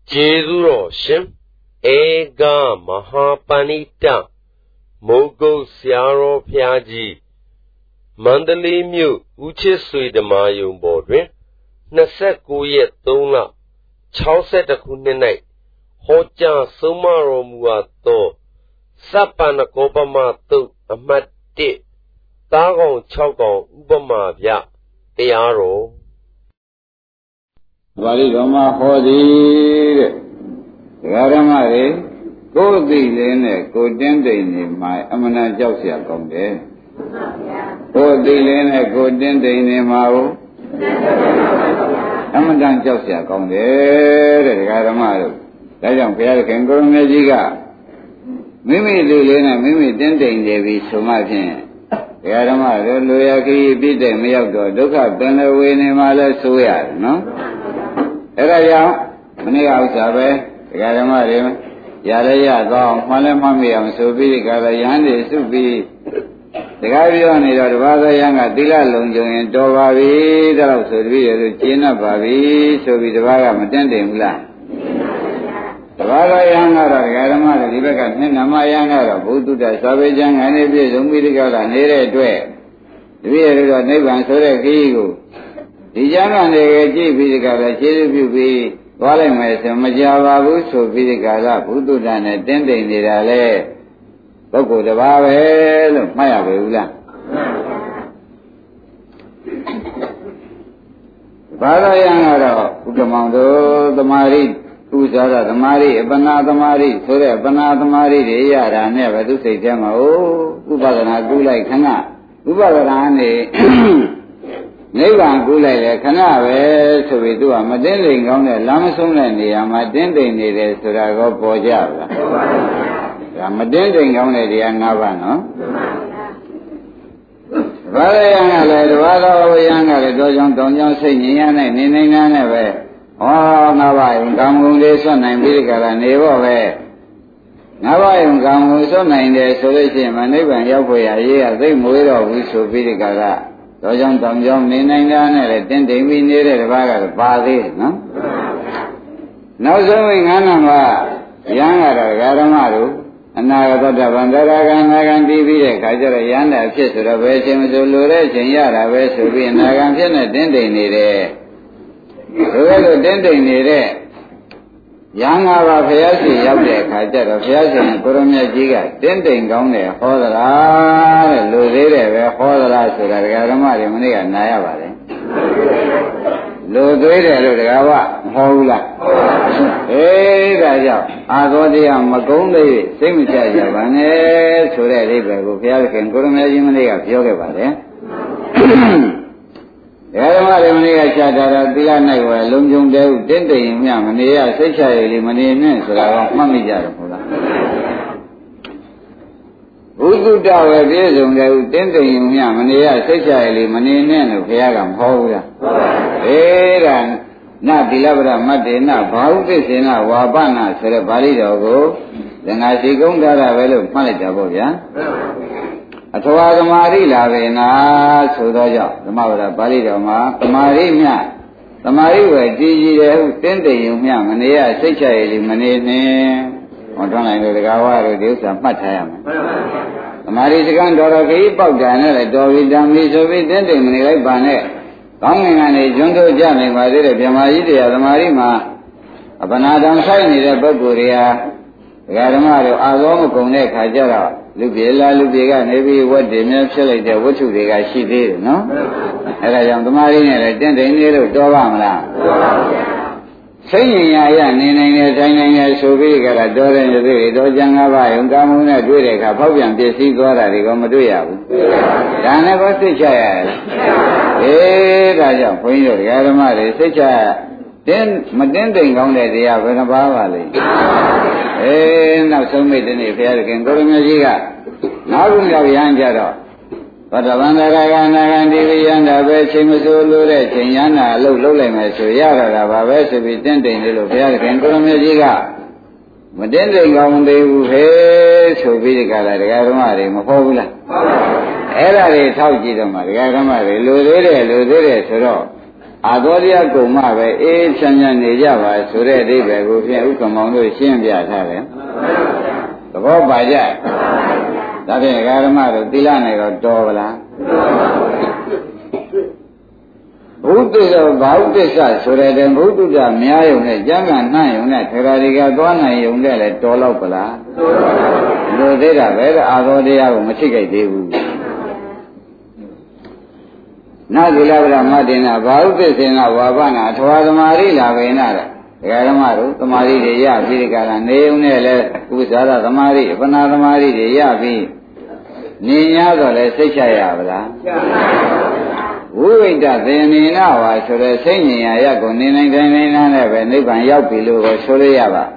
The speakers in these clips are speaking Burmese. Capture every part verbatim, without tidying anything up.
Jesu Shem Ega Mahapanita Mogo Siaro Piaji Mandali Mu Uchisui the Mayum Bodrin Nasakuye Tona Chauset a Kunenai Hoja Sumaro Muato Sapana Kobama to Amati Tagon Chogong Ubama Ya Earo Vali Roma Hodi Garamari Kodi Lene Kodende my Amana Josia Conde Kodi Lene Kodende Mao Amadan Josia Conde Garamari Dayam Pierre Kanguru Mejiga Mimi Lena Mimi Dende Devi Sumatin Garamari Loyaki Bide Miyako Duka Benawini Mala Suya no Era ya, mene ausa be, gara mare, yara ya dao, male mami am subi, gara yande subi. Dekai biyo ni do, dwasa yanga tila longjong yin do babi, dalau subi yaru china babi, subi dwaga matende mula. Dwasa yanga do, gara mare, dibaka nama yanga do, budu da sabi jang ane biyo zumbi dikala nere dwe. Dibi yaru do, nipan sore kiiku. Dijana ne ji bidikala cheru bi wale me se majaba bu so bidikala budu da ne tin tin nida le pukkul ta ba be lo mat ya be bu la Bala yang ada utamang do tamari usara tamari apana tamari so de apana tamari de ya da ne ba tu sai te ma o upadana ku lai khana upadana ne Nivan Gulay, Kanave, so we do a Madeleine on the Lamasum and the Amadende Surago Poja. Amadende on the Angavano. Valiana, Valo, Younger, Dojon, Donjon, Sinian, and Nina Neve. Oh, Navai, Gamundeson, and Vilka, and Evo. Navai, Gamuson, and the Solution, and even Yapoya, they move over with Sophia. Dojong Dongjong Nina and then they we needed a bag of body, no? Now, so we Anama, younger Garamaru, and I got the Bandaragan, Nagan T V, Kajara Yanda, Chester, Veshim, Zulure, Yara, Vesu, and Nagan, then they need it. So then they need it. Young Ava Fiasi, Yabde, Kajara, Fiasi, and Kurumia Giga, then they go there, Hodara, Luzere, Hodara, Garamari, Munia, Nayavale. Luzere, Lugava, Hola. Eh, Raja, Agodia, Magonde, Simicha, Vane, Sure, Fiasi, and Kurumia Munia, Fiogavale. Yaramari Munia Chadara, Dilana, Lumjum Dev, Dente, Yamania, Secha, Limani, Sura, Mamija. Udu Dawa, Dizum, Dente, Yamania, Secha, Limani, Fiagam, Hola. Eran, not Dilabra, Madina, Bautisina, Wabana, Sura Balidogo, then I see Gungara, Velu, Malitaboya. Atwa Tamari Lavena, Sudaja, the Mavra Balidoma, Tamari Mia, Tamari were Gigi, Tende Yumia, Mania, Secha, Manene, or don't I know the Gawa reduce a Matayam. Tamari is a granddaughter, Pogana, like Dovi Dami, so we didn't like Banet. Coming and a jungle jamming by the Yamari, the Marima, Abanadam Saini, the Baguria, Garamaro, Aloma Kone, Kajara. Lubila, Lubiga, maybe what they naturally did, what you think she did, no? And I am the marine, and then they need a Dovamla. Saying, I am in a so big at a door and the day, Dojanga, Ungamuna, Dureka, Popian, P C, Gora, the Gomaduya. Dana was the child. Eh, Raja, point of Yaramari, such a then Madending on the Yavanabali. Eh, now so made any fair can go to Majiga. Now we have Yanjaro. But the Vandaragan and Diviana, Vechimusulu, Yana, look, look like my Suyara, Baves, to be tending little fair can go to Majiga. Madending on the Uhe, so be the Galamari, Mahola. Era de Tauji, the Margamari, Ludere, Ludere, Suro. အာသောတရားကုံမှပဲအေးချမ်းချမ်းနေကြပါဆိုတဲ့အဓိပ္ပာယ်ကိုဖြင့်ဥက္ကမောင်တို့ရှင်းပြထားတယ်သဘောပါကြဒါဖြင့်ဓမ္မတို့သီလနဲ့တော့တော်ပါလားဘုဒ္ဓသောဘာဥဒ္ဒစ္စဆိုတဲ့တည်းဘုဒ္ဓကများယုံနဲ့ကျမ်းဂန်နှံ့ယုံနဲ့ထေရဒီကသွားနိုင်ယုံနဲ့လည်းတော်တော့ပလားလိုသေးတာပဲအာသောတရားကိုမရှိကြသေးဘူးနာသီလဗရမတေနဘာဥဒ္ဒစ္စေနဝါပနာအထွာသမာရိလာဘေနတဲ့ဒကာဓမ္မတို့သမာဓိတွေရပြီးဒီကရနေုံနဲ့လည်းဥစ္စာရသမာဓိအပနာသမာဓိတွေရပြီးနေ냐တော့လည်းစိတ်ချရပါလားဝိဝိတ္တသေနေနာဝါဆိုတဲ့စိတ်ဉာဏ်ရရက်ကိုနေနိုင်တိုင်းနိုင်နဲ့ပဲနိဗ္ဗာန်ရောက်ပြီလို့ဆိုလို့ရပါ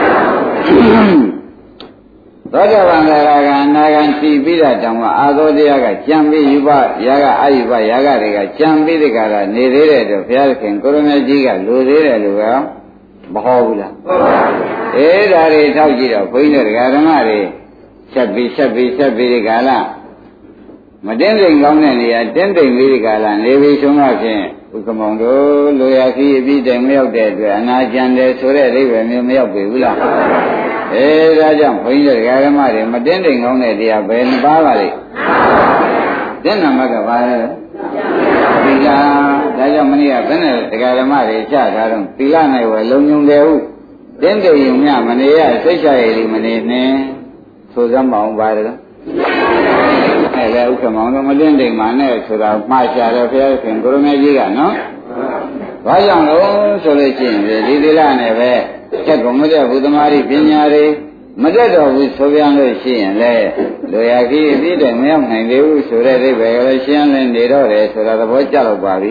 သောတာပန်သာရကအနာဂံတည်ပြီးတဲ့တောင်မှအာသောတရားကကြံပြီးယူပရာကအာယူပရာကတွေကကြံပြီးတဲ့ကရနေသေးတဲ့တော့ဘုရားခင်ကိုရမကြီးကလူသေးတယ်လို့ကမဟောဘူးလားဟုတ်ပါဘူးအေးဒါတွေထောက်ကြည့်တော့ဘုန်းကြီးတို့ဓမ္မတွေဆက်ပြီးဆက်ပြီးဆက်ပြီးဒီကလာမတင်းတိမ်ကောင်းတဲ့နေရာတင်းတိမ်လေးဒီကလာနေပြီးဆုံးတော့ဖြင့်ဥက္ကမောင်တို့လိုရာခီးအပြီးတိုင်မရောက်တဲ့အတွက်အနာကျန်တယ်ဆိုတဲ့အိဗယ်မျိုးမရောက်ပြီဘူးလားအဲဒါကြောင့်ဘုန်းကြီးတို့ဓမ္မတွေမတင်းတိမ်ကောင်းတဲ့တရားဘယ်နှပါးပါလိမ့်တင်းနာမကပါလဲသီလဒါကြောင့်မနေ့ကဘယ်နဲ့ဓမ္မတွေချထားတော့သီလ၌ဝယ်လုံုံတယ်ဟုတင်းတိမ်ုံမြမနေရစိတ်ချရည်မနေနဲ့ဆိုစမ်းမအောင်ပါတယ်အဲလေဥက္ကမောင်တို့မလင်းတိမ်မှနဲ့ဆိုတာမှားချတယ်ဘုရားရှင်ကိုရမေကြီးကနော်ဘာကြောင့်လို့ဆိုလို့ရှိရင်ဒီသီလနဲ့ပဲချက်ကုန်မတဲ့ဘုသမာဓိပညာတွေမတက်တော်ဘူးဆိုပြန်လို့ရှိရင်လေလူရကြီးအပြီးတည်းမရောက်နိုင်သေးဘူးဆိုတဲ့အိဗယ်ကလည်းရှင်းလင်းနေတော့တယ်ဆိုတာသဘောကျတော့ပါပြီ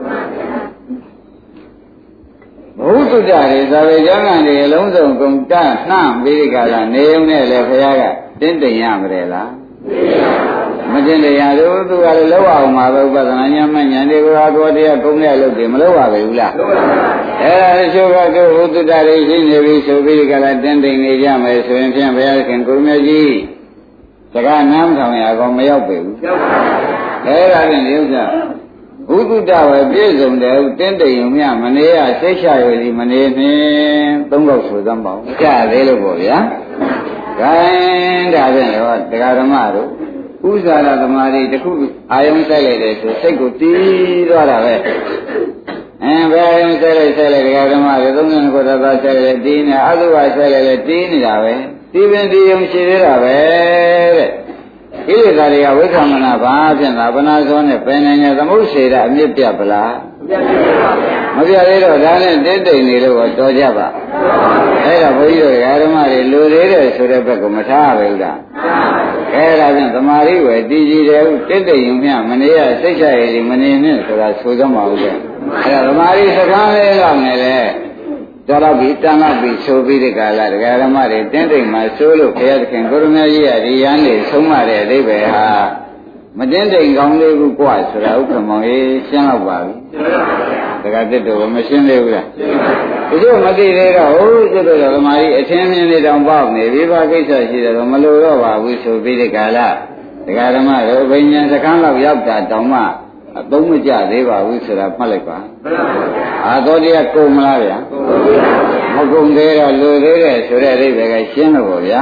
ဘုသူတ္တတွေသာဝေကျမ်းဂန်တွေအလုံးစုံကုန်တနှံ့ပြီးကြလာနေုံနဲ့လေဘုရားကတင်းတိမ်ရမလဲလားမတင်းတိမ်ရဘူးသူကလည်းလောက်အောင်မှာပဲဥပဒနာဉာဏ်မှဉာဏ်တွေကိုအတော်တရားကုန်တဲ့အလုပ်တွေမလုပ်ပါဘူးလားအဲ့ဒါအချို့ကသူဘုသူတ္တတွေရှိနေပြီဆိုပြီးကြလာတင်းတိမ်နေကြမယ်ဆိုရင်ဖြင့်ဘုရားခင်ကိုရမကြီးစကားနားမထောင်ရအောင်မရောက်ပြီဘူးအဲ့ဒါဖြင့်ဒီဥစ္စာဘုသူတ္တဝယ်ပြည့်စုံတယ်တင်းတိမ်ုံမြမနေရစိတ်ချရည်မနေနဲ့သုံးခေါက်ဆိုသမ်းပါဦးကြားသေးလို့ပေါ့ဗျာခိုင်းဒါဖြင့်တော့တရားဓမ္မတို့ဥဇာရသမာဓိတစ်ခုအာယုံဆိုင်လိုက်တယ်ဆိုစိတ်ကိုတီးသွားတာပဲအဲဘယ်အာယုံဆိုင်လိုက်ဆိုင်လိုက်တရားဓမ္မတွေသုံးနှစ်ခုသက်သာဆိုင်လိုက်တီးနေအသုဘဆိုင်လိုက်လည်းတီးနေတာပဲတီးပင်တီးုံရှိသေးတာပဲတဲ့ဣရိသာတွေကဝိသမနာဘာဖြစ်တာဗနာဇောနဲ့ပင်နေတဲ့သမုတ်စေတာအမြင့်ပြတ်ပလားမပြတ်သေးတော့ဒါနဲ့တိတ်တိတ်နေလို့တော်ကြပါအဲ့ဒါဘုန်းကြီးတို့ဓမ္မတွေလူသေးတယ်ဆိုတဲ့ဘက်ကမထားပါဘူးလားအဲ့ဒါဖြင့်သမာဓိဝယ်တည်ကြည်တယ်တိတ်တိတ်ယုံမြမနေရစိတ်ချရည်မနေနဲ့ဆိုတာဆိုကြမှာဟုတ်ကဲ့အဲ့ဒါသမာဓိစကားလေးလောက်နေလေတော်တော့ပြီးတန်တော့ပြီးဆိုပြီးဒီကလာဒကာဓမ္မတွေတင်းတိမ်မှာဆိုလို့ဘုရားသခင်ကိုရမကြီးရဒီရန်နေဆုံးမတဲ့အဓိပ္ပာယ်ဟာမတင်းတိမ်ကောင်းလေးခုกว่าဆိုတာဥက္ကမောင်ကြီးရှင်းတော့ပါပြီဒကာတစ်တို့မရှင်းသေးဘူးလားဒီလိုမသိသေးတော့ဟိုကျွတ်တော်ဓမ္မကြီးအထင်းမြင်နေတောင်ပေါက်နေဒီဘာကိစ္စရှိတယ်တော့မလိုတော့ပါဘူးဆိုပြီးဒီကလာဒကာဓမ္မတို့ဘိညာဉ်စကန်းလောက်ရောက်တာတောင်မှအသုံးမကျသေးပါဘူးဆိုတာမှတ်လိုက်ပါအာသောတရားကုန်မလားဗျာမကုန်သေးတော့လူသေးတယ်ဆိုတဲ့အိဗေကရှင်းတော့ဗျာ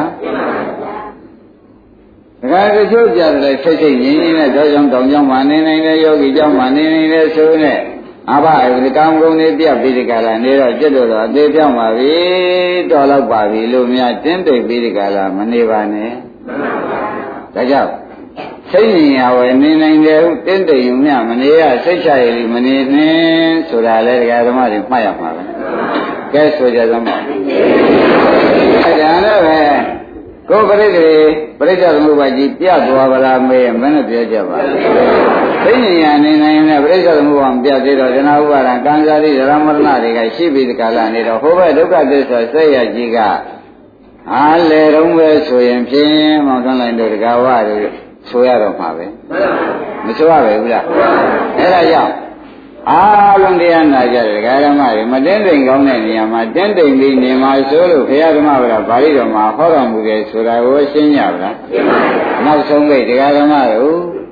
ဒါကတချို့ကြတယ်စိတ်စိတ်ငြင်းငြင်းနဲ့တော့ကြောင့်တောင်ကြောင့်မနေနိုင်တဲ့ယောဂီကြောင့်မနေနိုင်တဲ့ဆိုနဲ့အဘအဲဒီကာမဂုဏ်တွေပြတ်ပြီးဒီကလာနေတော့จิตတော်တော့အသေးပြောင်းပါပြီတော်တော့ပါပြီလို့များတင်းတိတ်ပြီးဒီကလာမနေပါနဲ့ဒါကြောင့်စိတ်ဉာဏ်ဝယ်နေနိုင်တယ်ဟုတင်းတိမ်ုံမြမနေရစိတ်ချရည်မနေနဲ့ဆိုတာလေဒကာဓမ္မတွေမှတ်ရမှာပဲကဲဆိုကြသမောအဲဒါလည်းပဲကိုယ်ပရိသေပရိစ္ဆေသမုပ္ပါကြီးပြသွားပါလားမေးရင်မင်းတို့ပြောကြပါစိတ်ဉာဏ်နေနိုင်တဲ့ပရိစ္ဆေသမုပ္ပါမပြသေးတော့ဒနာဥပါဒံကံစားရိဓရမရဏတွေကရှိပြီးဒီကလာနေတော့ဟိုဘက်ဒုက္ခသစ္စာစိတ်ရကြီးကအားလေတော့ပဲဆိုရင်ဖြင့်မောင်သွန်းလိုက်တို့ဒကာဝတို့ဆိုရတော့မှာပဲမဆိုရပဲဘူးလားအဲ့ဒါကြောင့်အားလုံးတရားနာကြတယ်ဒကာဓမ္မတွေမတင်းတိမ်ကောင်းတဲ့နေရာမှာတင်းတိမ်ပြီးနေမှာဆိုလို့ဘုရားဓမ္မဗရာဗာလိတော်မှာဟောတော်မူတယ်ဆိုတာကိုရှင်းကြပါလားရှင်းပါပါနောက်ဆုံးပိတ်ဒကာဓမ္မတို့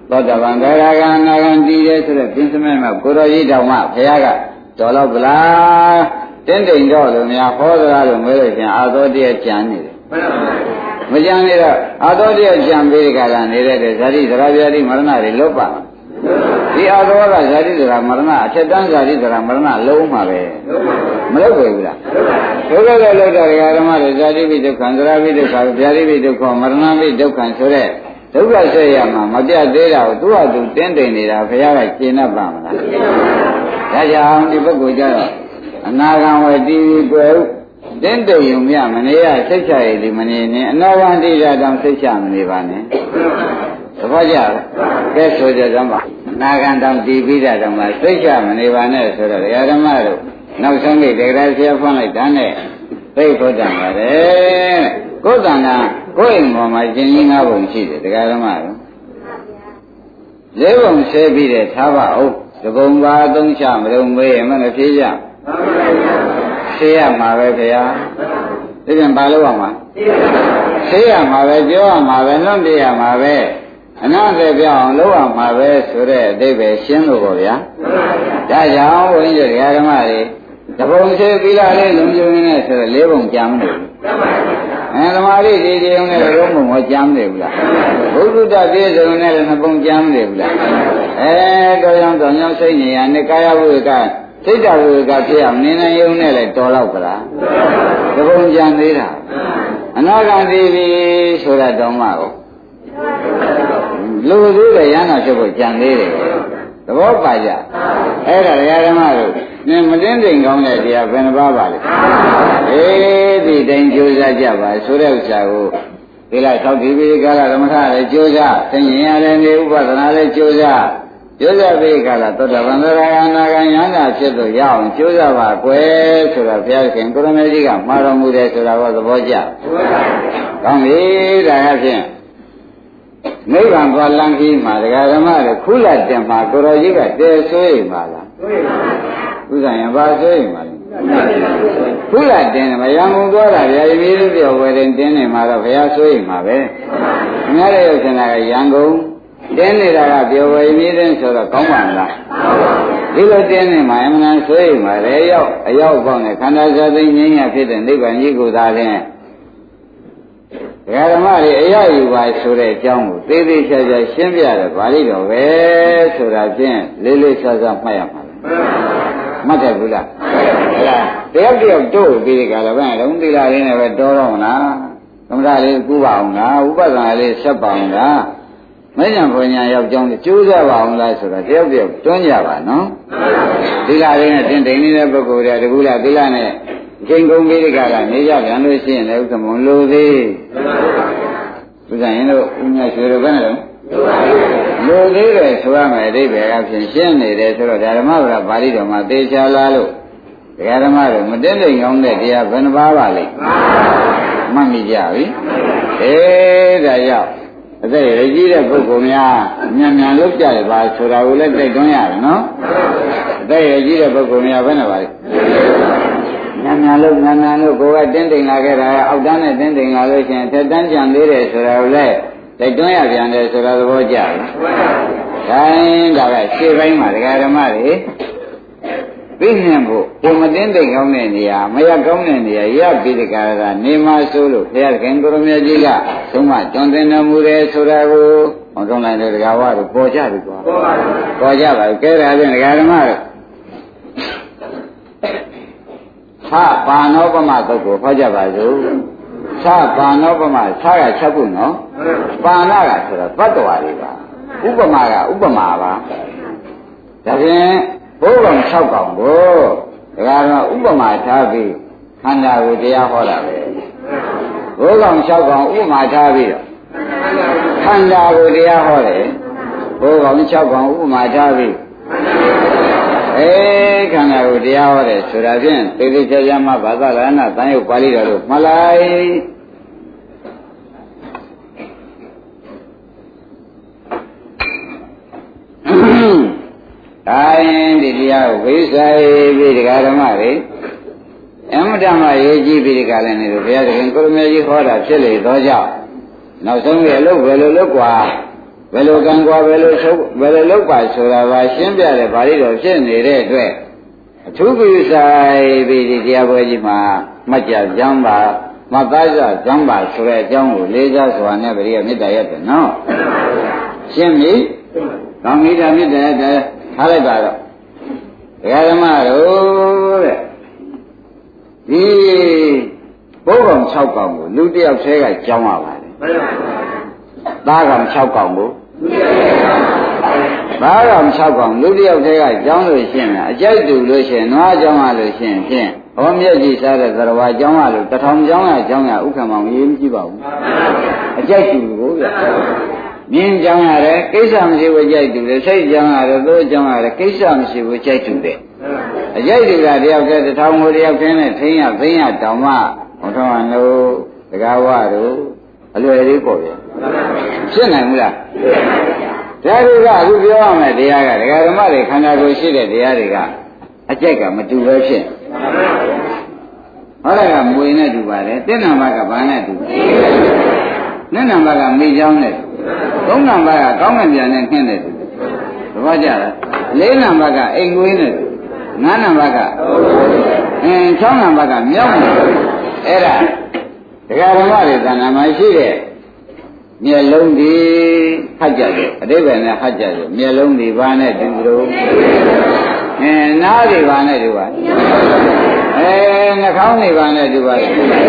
သောတပန်ဂရဂံနာဂံတည်ရဲဆိုတဲ့ပြင်းစမဲမှာကိုတော်ကြီးတောင်မှဘုရားကတော်တော့ဗလားတင်းတိမ်တော့လို့များဟောသလားလို့မေးလို့ရှင်အာသောတရားကြံနေတယ်မကြံနေတော့အာသောတရားကြံပြီးကြတာနေတဲ့ဇာတိသရဗျာတိမရဏတွေလွတ်ပါဒီအာသောကဇာတိသရမရဏအထက်တန်းဇာတိသရမရဏလုံးမှာပဲမလွတ်ဘူးလားဒုက္ခကလောက်တဲ့ဓမ္မတွေဇာတိပိဒုက္ခံသရပိဒုက္ခဗျာတိပိဒုက္ခမရဏပိဒုက္ခံဆိုတဲ့ဒုက္ခဆက်ရမှာမပြတ်သေးတာကိုသူ့ဟာသူတင်းတိမ်နေတာဘုရားကရှင်းတတ်ပါမလားဒါကြောင့်ဒီပုဂ္ဂိုလ်ကြတော့အနာဂံဝတိတွေ့တင်းတိမ်ုံမြမနေရစိတ်ချရည်ဒီမနေနဲ့အနာဂံတိတာတောင်စိတ်ချမနေပါနဲ့သဘောကျလားကဲဆိုကြစမ်းပါအနာဂံတောင်တည်ပြီးတာတောင်မှစိတ်ချမနေပါနဲ့ဆိုတော့ဓမ္မတို့နောက်ဆုံးကိဒေဂရဆရာဖွင့်လိုက်တာနဲ့သိဖို့တန်ပါတယ်ကိုယ်တန်ကကိုယ့်အိမ်ပေါ်မှာရှင်ကြီးငါးပုံရှိတယ်တရားဓမ္မတို့လေးပုံဆဲပြီးတဲ့ထားပါဦးတပုံပါသုံးချမလို့မေးရင်မဖြေးကြဆေးရမှာပဲခင်ဗျာဒီပြန်ဘာလို့ရမှာဆေးရမှာပဲပြောရမှာပဲလွတ်ပြရမှာပဲအနာသက်ပြောင်းအောင်လုပ်ရမှာပဲဆိုတဲ့အဓိပ္ပာယ်ရှင်းလို့ပေါ့ဗျာဒါကြောင့်ဘုန်းကြီးတရားဓမ္မတွေတပုံဆေးပြီးလာလေးလုံကျုံနေဆိုတော့လေးပုံကြမ်းတယ်အဲသမာဓိဒီဒီုံနဲ့လုံးပုံမကြမ်းတယ်ဘူးလားဘုဒ္ဓတပြည့်စုံနဲ့လည်းနှစ်ပုံကြမ်းတယ်ဘူးလားအဲတော်ကြောင့်တော်ကြောင့်စိတ်ဉာဏ်နဲ့ကာယဝိကစိတ်တော်ဝိကဖြစ်အောင်နေနေုံနဲ့လည်းတော်တော့ကလားတပုံကြမ်းသေးတာအနာဂတ်သေးပြီဆိုတာတောင်းမှကိုလူသေးတယ်ရဟနာဖြစ်ဖို့ကြံသေးတယ်သဘောပါကြအဲ့ဒါဓမ္မတို့နင်မတင်းတိမ်ကောင်းတဲ့တရားဘယ်နှပါပါလဲအေးဒီတိုင်ကြိုးစားကြပါဆိုတဲ့ဥစ္စာကိုဒီလိုက်သောက်ဒီပိကာလဓမ္မထလည်းကြိုးစားသင်ញင်ရတယ်နေဥပဒနာလည်းကြိုးစားကြိုးစားပိကာလသောတပန်သရဂနာကယန္တာဖြစ်လို့ရအောင်ကြိုးစားပါကွယ်ဆိုတာဘုရားခင်ကိုရမေကြီးကမှာတော်မူတယ်ဆိုတာကိုသဘောကျကောင်းပြီဒါကဖြင့်နိဗ္ဗာန်သွားလမ်းကြီးမှာဒကာဓမ္မတွေခုလတ်တင်မှာကိုတော်ကြီးကတဲဆွေးပါလားဆွေးပါဘူးဥစ္စာရင်ဘာဆွေးပါလဲခုလတ်တင်တယ်မရံကုန်သွားတာဗျာဒီလိုပြောဝယ်တင်တင်းနေမှာတော့ဘုရားဆွေးမှာပဲခင်ဗျားရဲ့ဥစ္စာကရံကုန်တင်းနေတာကပြောဝယ်မြည်တဲ့ဆိုတော့ကောင်းပါမလားဒီလိုတင်းနေမှာအမှန်ဆွေးမှာလေရောက်အရောက်ပေါင်းတဲ့ခန္ဓာဇာသိငြိမ်းရဖြစ်တဲ့နိဗ္ဗာန်ကြီးကိုသာလျှင်ဒကာဓမ္မတွေအရယူပါဆိုတဲ့အကြောင်းကိုသေးသေးချာချာရှင်းပြတယ်ဗာလိတော်ပဲဆိုတာဖြင့်လေးလေးဆာဆာမှတ်ရမှာမှတ်တယ်ဘူးလားဟုတ်လားတယောက်တယောက်တို့ပြီးကြတော့ဘယ်တော့သီလရင်းနဲ့ပဲတော်တော့မလားသမထလေးကူပါအောင်လားဥပဒနာလေးဆက်ပါအောင်လားမဉ္ဇဉ်ဘုံညာရောက်ကြောင်းကျိုးစားပါအောင်လားဆိုတော့တယောက်တယောက်တွန်းကြပါနော်သီလရင်းနဲ့တင်တိန်နေတဲ့ပုဂ္ဂိုလ်တွေတကူလားသီလနဲ့အချိန်ကုန်ပြီးကြတာနေကြပြန်လို့ရှိရင်လည်းဥက္ကမလို့သေးဥစ္စာရင်တို့ဥညာရွှေတို့ဘယ်နဲ့တော့လို့သေးတယ်ဆိုရမယ်အဓိပ္ပာယ်ကဖြင့်ရှင်းနေတယ်ဆိုတော့ဓမ္မဗရာပါဠိတော်မှာသေချာလာလို့ဒကာဓမ္မတို့မတင်းတိမ်ကောင်းတဲ့တရားဘယ်နှပါပါလိမ့်မှတ်မိကြပြီအေးဒါကြောင့်အသက်ရကြီးတဲ့ပုဂ္ဂိုလ်များမြန်မြန်လုပ်ကြရပါဆိုတာကိုလည်းတိုက်တွန်းရတယ်နော်အသက်ရကြီးတဲ့ပုဂ္ဂိုလ်များဘယ်နဲ့ပါလိမ့်နာနာလို့နာနာလို့ကိုယ်ကတင်းတိမ်လာခဲ့တာအောက်တန်းနဲ့တင်းတိမ်လာလို့ရှိရင်ထက်တန်းကြံသေးတယ်ဆိုတာကိုလည်းတိုက်တွန်းရပြန်တယ်ဆိုတာသဘောကျလား။ဒါရင်ဒါကရှေ့ပိုင်းမှာဒကာဓမ္မတွေသိမြင်ဖို့ကိုမတင်းတိမ်ကောင်းတဲ့နေရာမရကောင်းတဲ့နေရာရပြီးဒကာကနေမဆိုးလို့ဘုရားခင်ကိုရမေကြီးကသုံးမတွင်တင်တော်မူတယ်ဆိုတာကိုဟောတွန်းလိုက်တဲ့ဒကာဝါတို့ပေါ်ကြပြီကွာ။ပေါ်ကြပါဘူး။ကဲဒါဖြင့်ဒကာဓမ္မတို့သပါဏောပမသုတ်ကိုဟောကြပါစို့သပါဏောပမသကချက်ခုနော်ပါဏကဆိုတော့တတ္တဝါတွေပါဥပမာကဥပမာပါဒါဖြင့်ဘိုးကောင်၆ကောင်ကိုဒါကတော့ဥပမာထားပြီးခန္ဓာကိုတရားဟောတာပဲဘိုးကောင်၆ကောင်ဥပမာထားပြီးတော့ခန္ဓာကိုတရားဟောတယ်ဘိုးကောင်၆ကောင်ဥပမာထားပြီးအေးခန္ဓာကိုတရားဟောတယ်ဆိုတာဖြင့်သေသေးချာချာမှဘာသာလနာတန်ရုပ်ပါဠိတော်လို့မှတ်လိုက်တိုင်းဒီတရားကိုဝိစာရေးပြီးတရားဓမ္မတွေအမတမရေးကြည့်ပြီးဒီကလည်းနေလို့ဘုရားသခင်ကိုရမေကြီးဟောတာဖြစ်လေတော့ကြောင့်နောက်ဆုံးရဲ့အလုပ်ပဲလို့လို့กว่าဘဘယ်လိုကံကွာဘယ်လိုချုပ်ဘယ်လိုလုပ်ပါဆိုတာပါရှင်းပြတယ်ဗာလိတော်ဖြစ်နေတဲ့အတွက်အထူးပြုဆိုင်ပြီးဒီတရားပွဲကြီးမှာမှတ်ကြကြမ်းပါမသားကြကြမ်းပါဆိုတဲ့အကြောင်းကိုလေးစားစွာနဲ့ဗရိယမေတ္တာရတယ်နော်ရှင်းပြီကောင်းပြီဒါမေတ္တာရတယ်ထားလိုက်ပါတော့ဒကာဓမ္မတို့တဲ့ဒီဘုံကောင်၆ကောင်ကိုလူတစ်ယောက်တည်းကကြောင်းရပါတယ်သားကောင်၆ကောင်ကိုသားကောင်၆ကောင်လူတစ်ယောက်တည်းကကြောင်းလို့ရှိရင်အကြိုက်တူလို့ရှိရင်နွားကြောင်းရလို့ရှိရင်ဖြင့်ဟောမြက်ကြီးစားတဲ့သရဝါကြောင်းရလို့တထောင်ကြောင်းရကြောင်းရဥက္ကမောင်ရေးမကြည့်ပါဘူးအကြိုက်တူကိုဗျမြင်းကြောင်းရတယ်ကိစ္စမရှိဘူးကြိုက်တူတယ်စိတ်ကြောင်းရတယ်သိုးကြောင်းရတယ်ကိစ္စမရှိဘူးကြိုက်တူတယ်အကြိုက်တူကတယောက်တည်းတထောင်ကိုတယောက်တည်းနဲ့ထိန်းရသိန်းရတောင်မှဘုထောင်းတို့တကားဝတို့အလွယ်လေးပေါ့ဗျဖြစ်နိုင်ဘူးလားဒါတွေကအခုပြောရမယ်တရားကဒကာဓမ္မတွေခန္ဓာကိုယ်ရှိတဲ့တရားတွေကအကြိုက်ကမတူပဲဖြစ်ဟောတာကမွေနဲ့တူပါတယ်တစ်နံပါတ်ကဘာနဲ့တူနှစ်နံပါတ်ကမိချောင်းနဲ့သုံးနံပါတ်ကကောင်းကင်ပြန်နဲ့နှင်းနဲ့တူသဘောကျလားလေးနံပါတ်ကအိမ်ငွေးနဲ့တူငါးနံပါတ်ကအင်း၆နံပါတ်ကမြောက်နဲ့အဲ့ဒါဒကာဓမ္မတွေသဏ္ဍာန်မှာရှိတဲ့မျက်လုံးဒီဟတ်ကြတယ်အတိပ္ပယ်နဲ့ဟတ်ကြတယ်မျက်လုံးဒီဘာနဲ့တူလို့အင်းနားဒီဘာနဲ့တူပါအဲနှာခေါင်းဒီဘာနဲ့တူပါသ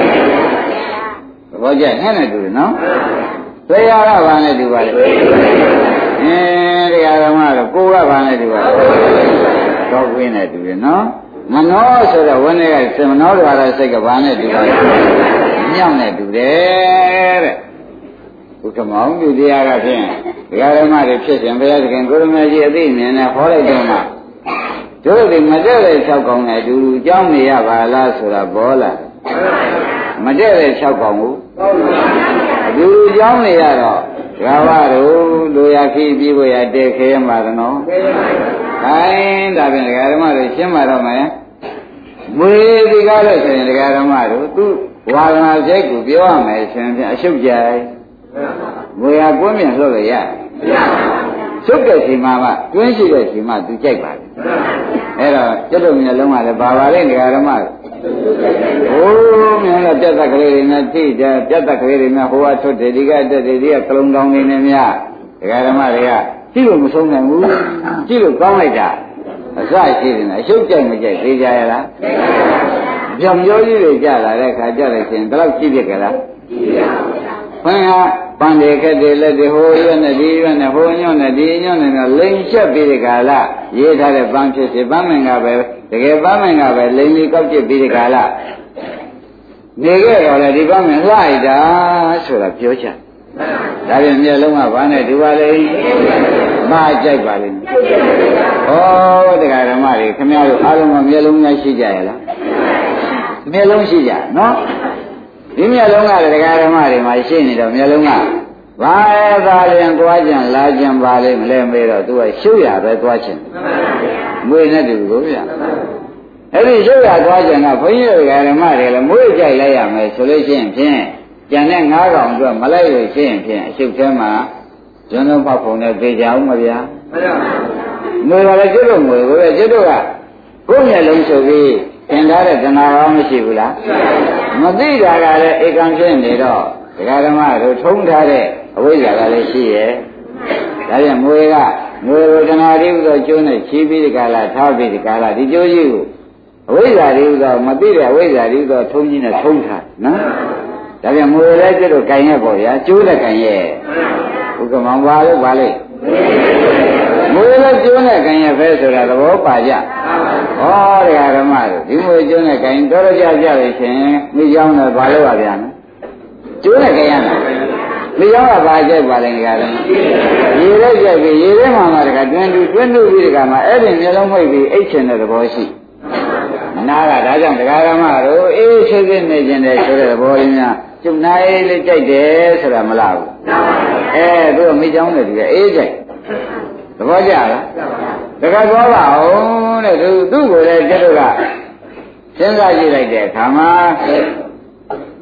ဘောကျနဲ့နဲ့တူတယ်နော်သေရကဘာနဲ့တူပါလဲအင်းတရားဓမ္မတော့ကိုယ်ကဘာနဲ့တူပါလဲတော့ကွင်းနဲ့တူတယ်နော်မနောဆိုတော့ဝိနည်းကစမနောဓာရစိတ်ကဘာနဲ့တူပါလဲမြောက်နဲ့တူတယ်တဲ့ဘုရားမောင်ပြုတရားကဖြင့်တရားဓမ္မတွေဖြစ်စဉ်ဘုရားသခင်ကိုရမကြီးအသိဉာဏ်နဲ့ဟောလိုက်တော့မှတို့ဒီမတည့်တဲ့၆ကောင်နဲ့အတူတူကြောင်းနေရပါလားဆိုတာပေါ်လာမတည့်တဲ့၆ကောင်ကိုအတူတူကြောင်းနေရတော့ဂါဝတို့လူရခီးပြီးဖို့ရတဲ့ခဲရမှာတော့ခိုင်းဒါဖြင့်ဒကာဓမ္မတွေရှင်းမှာတော့မယ်မွေဒီကားလို့ဆိုရင်ဒကာဓမ္မတို့သူဝါဒနာစိတ်ကိုပြောရမယ်ဆိုရင်အရှုပ်ကြိုင်မွေဟာကွင်းမြန်လှုပ်လို့ရရှုပ်တဲ့ချိန်မှာမှတွင်းရှိတဲ့ချိန်မှာသူကြိုက်ပါလေအဲ့တော့ကျွတ်တို့မျိုးလုံးကလည်းဘာပါလဲဒကာဓမ္မတို့ဟိုးမြန်တော့ပြတ်သက်ကလေးတွေနဲ့ထိတယ်ပြတ်သက်ကလေးတွေနဲ့ဟိုကထွတ်တယ်ဒီကတက်တယ်ဒီကကလုံးကောင်းနေနေမြဒကာဓမ္မတွေကကြည့်လို့မဆုံးနိုင်ဘူးကြည့်လို့ကောင်းလိုက်တာအစရှိတယ်အရှုပ်ကြိုက်မကြိုက်သေးကြရလားပြောင်ပြောကြီးတွေကြလာတဲ့ခါကြလို့ရှင်ဘယ်တော့ကြည့်ဖြစ်ကြလားကြည့်ပါဘူးခင်ဗျာပန်းတွေခက်တွေလက်တွေဟိုရွနဲ့ဒီရွနဲ့ဟိုညွန့်နဲ့ဒီညွန့်နဲ့လိန်ချက်ပြီးဒီကလာရေးထားတဲ့ပန်းဖြစ်စီပန်းမင်္ဂပဲတကယ်ပန်းမင်္ဂပဲလိန်လေးကောက်ကျစ်ပြီးဒီကလာနေခဲ့တော့လေဒီပန်းမင်္ဂလှလိုက်တာဆိုတာပြောချင်ဒါပြန်မျက်လုံးကဘာနဲ့ဒီပါလေမကြိုက်ပါလိမ့်ဩတရားဓမ္မတွေခင်ဗျားတို့အားလုံးကမျက်လုံးများရှိကြရဲ့လားမျက်လုံးရှိကြနော်ဒီမျက်လုံးကလည်းတရားဓမ္မတွေမှာရှိနေတော့မျက်လုံးကဘာသာရင်သွားကြံလာကြံပါလိမ့်မလဲမေးတော့သူကရှုပ်ရပဲသွားချင်မွေနဲ့တူကိုဗျအဲ့ဒီရှုပ်ရသွားကြံကဘုန်းကြီးတရားဓမ္မတွေလည်းမွေကြိုက်လိုက်ရမယ်ဆိုလို့ရှိရင်ဖြင့်ကျန်တဲ့ငါးကောင်အတွက်မလိုက်လို့ရှိရင်ဖြင့်အရှုပ်ထဲမှာဇွန်းလုံးပေါက်ပုံနဲ့သိကြအောင်မဗျာမွေကလည်းကျွတ်လို့မွေကိုပဲကျွတ်တို့ကကိုယ်မျက်လုံးဆိုပြီးသင်ထားတဲ့တဏှာကောင်းမရှိဘူးလားမသိတာကလည်းဧကံဖြစ်နေတော့ဒကာဓမ္မတို့ထုံးထားတဲ့အဝိဇ္ဇာကလည်းရှိရဲ့ဒါပြန်မွေကမွေဝေဒနာတွေဥသောကျိုးနဲ့ချီးပြီးဒီကလာထားပြီးဒီကလာဒီကျိုးကြီးကိုအဝိဇ္ဇာတွေဥသောမသိတဲ့အဝိဇ္ဇာတွေဥသောထုံးကြီးနဲ့ထုံးထားနော်ဒါပြန်မွေလည်းကျွတ်တို့ကင်ရဲ့ပေါ့ဗျာကျိုးတဲ့ကင်ရဲ့ဥက္ကမောင်ပါလို့ပါလိမ့်မွေလည်းကျိုးနဲ့ကင်ရဲ့ပဲဆိုတာသဘောပါကြဩတရားဓမ္မတို့ဒီမွေကျိုးနဲ့ကင်တော်တော်ကြကြလို့ရှင်မိကြောင်းနဲ့ဘာလို့ပါဗျာနော်ကျိုးနဲ့ကင်ရမယ်မိကြောင်းကဘာကြိုက်ပါလဲဒကာဓမ္မရေလည်းကြိုက်ပြီးရေထဲမှာမှတခါတွင်းတူတွင်းတူပြီးတခါမှအဲ့ဒီမျိုးလုံးမှိတ်ပြီးအိတ်ချင်တဲ့သဘောရှိနားကဒါကြောင့်ဒကာဓမ္မတို့အေးဆေးဆေးနေကျင်တယ်ဆိုတဲ့သဘောရင်းများကျုပ်နိုင်လေးကြိုက်တယ်ဆိုတာမလားဘူးအဲသူကမိကြောင်းနဲ့ဒီကအေးကြိုက်သဘောကျလားတခါသွားပါအောင်တဲ့သူသူ့ကိုလည်းကျတို့ကစဉ်းစားကြည့်လိုက်တဲ့အခါမှာ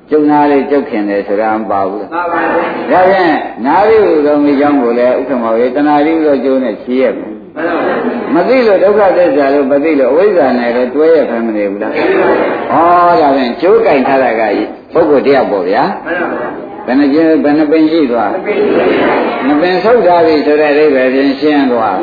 ကျုံနာလေးကျုပ်ခင်တယ်ဆိုတာမပါဘူးလားပါပါဘုရားဒါဖြင့်နာရီဥသောမိကြောင်းကိုလည်းဥက္ကမောရေတဏှာရီဥသောကျိုးနဲ့ချီးရမယ်မသိလို့ဒုက္ခသစ္စာလို့မသိလို့အဝိဇ္ဇာနဲ့လည်းတွဲရဖမ်းမနေဘူးလားဩဒါဖြင့်ကျိုးကြိုင်ထားတာကပုဂ္ဂိုလ်တယောက်ပေါ့ဗျာဘယ်နှကျဘယ်နှပင်ရှိသွားနှပင်ဆုပ်ထားပြီဆိုတဲ့အိဗယ်ပြင်ရှင်းသွား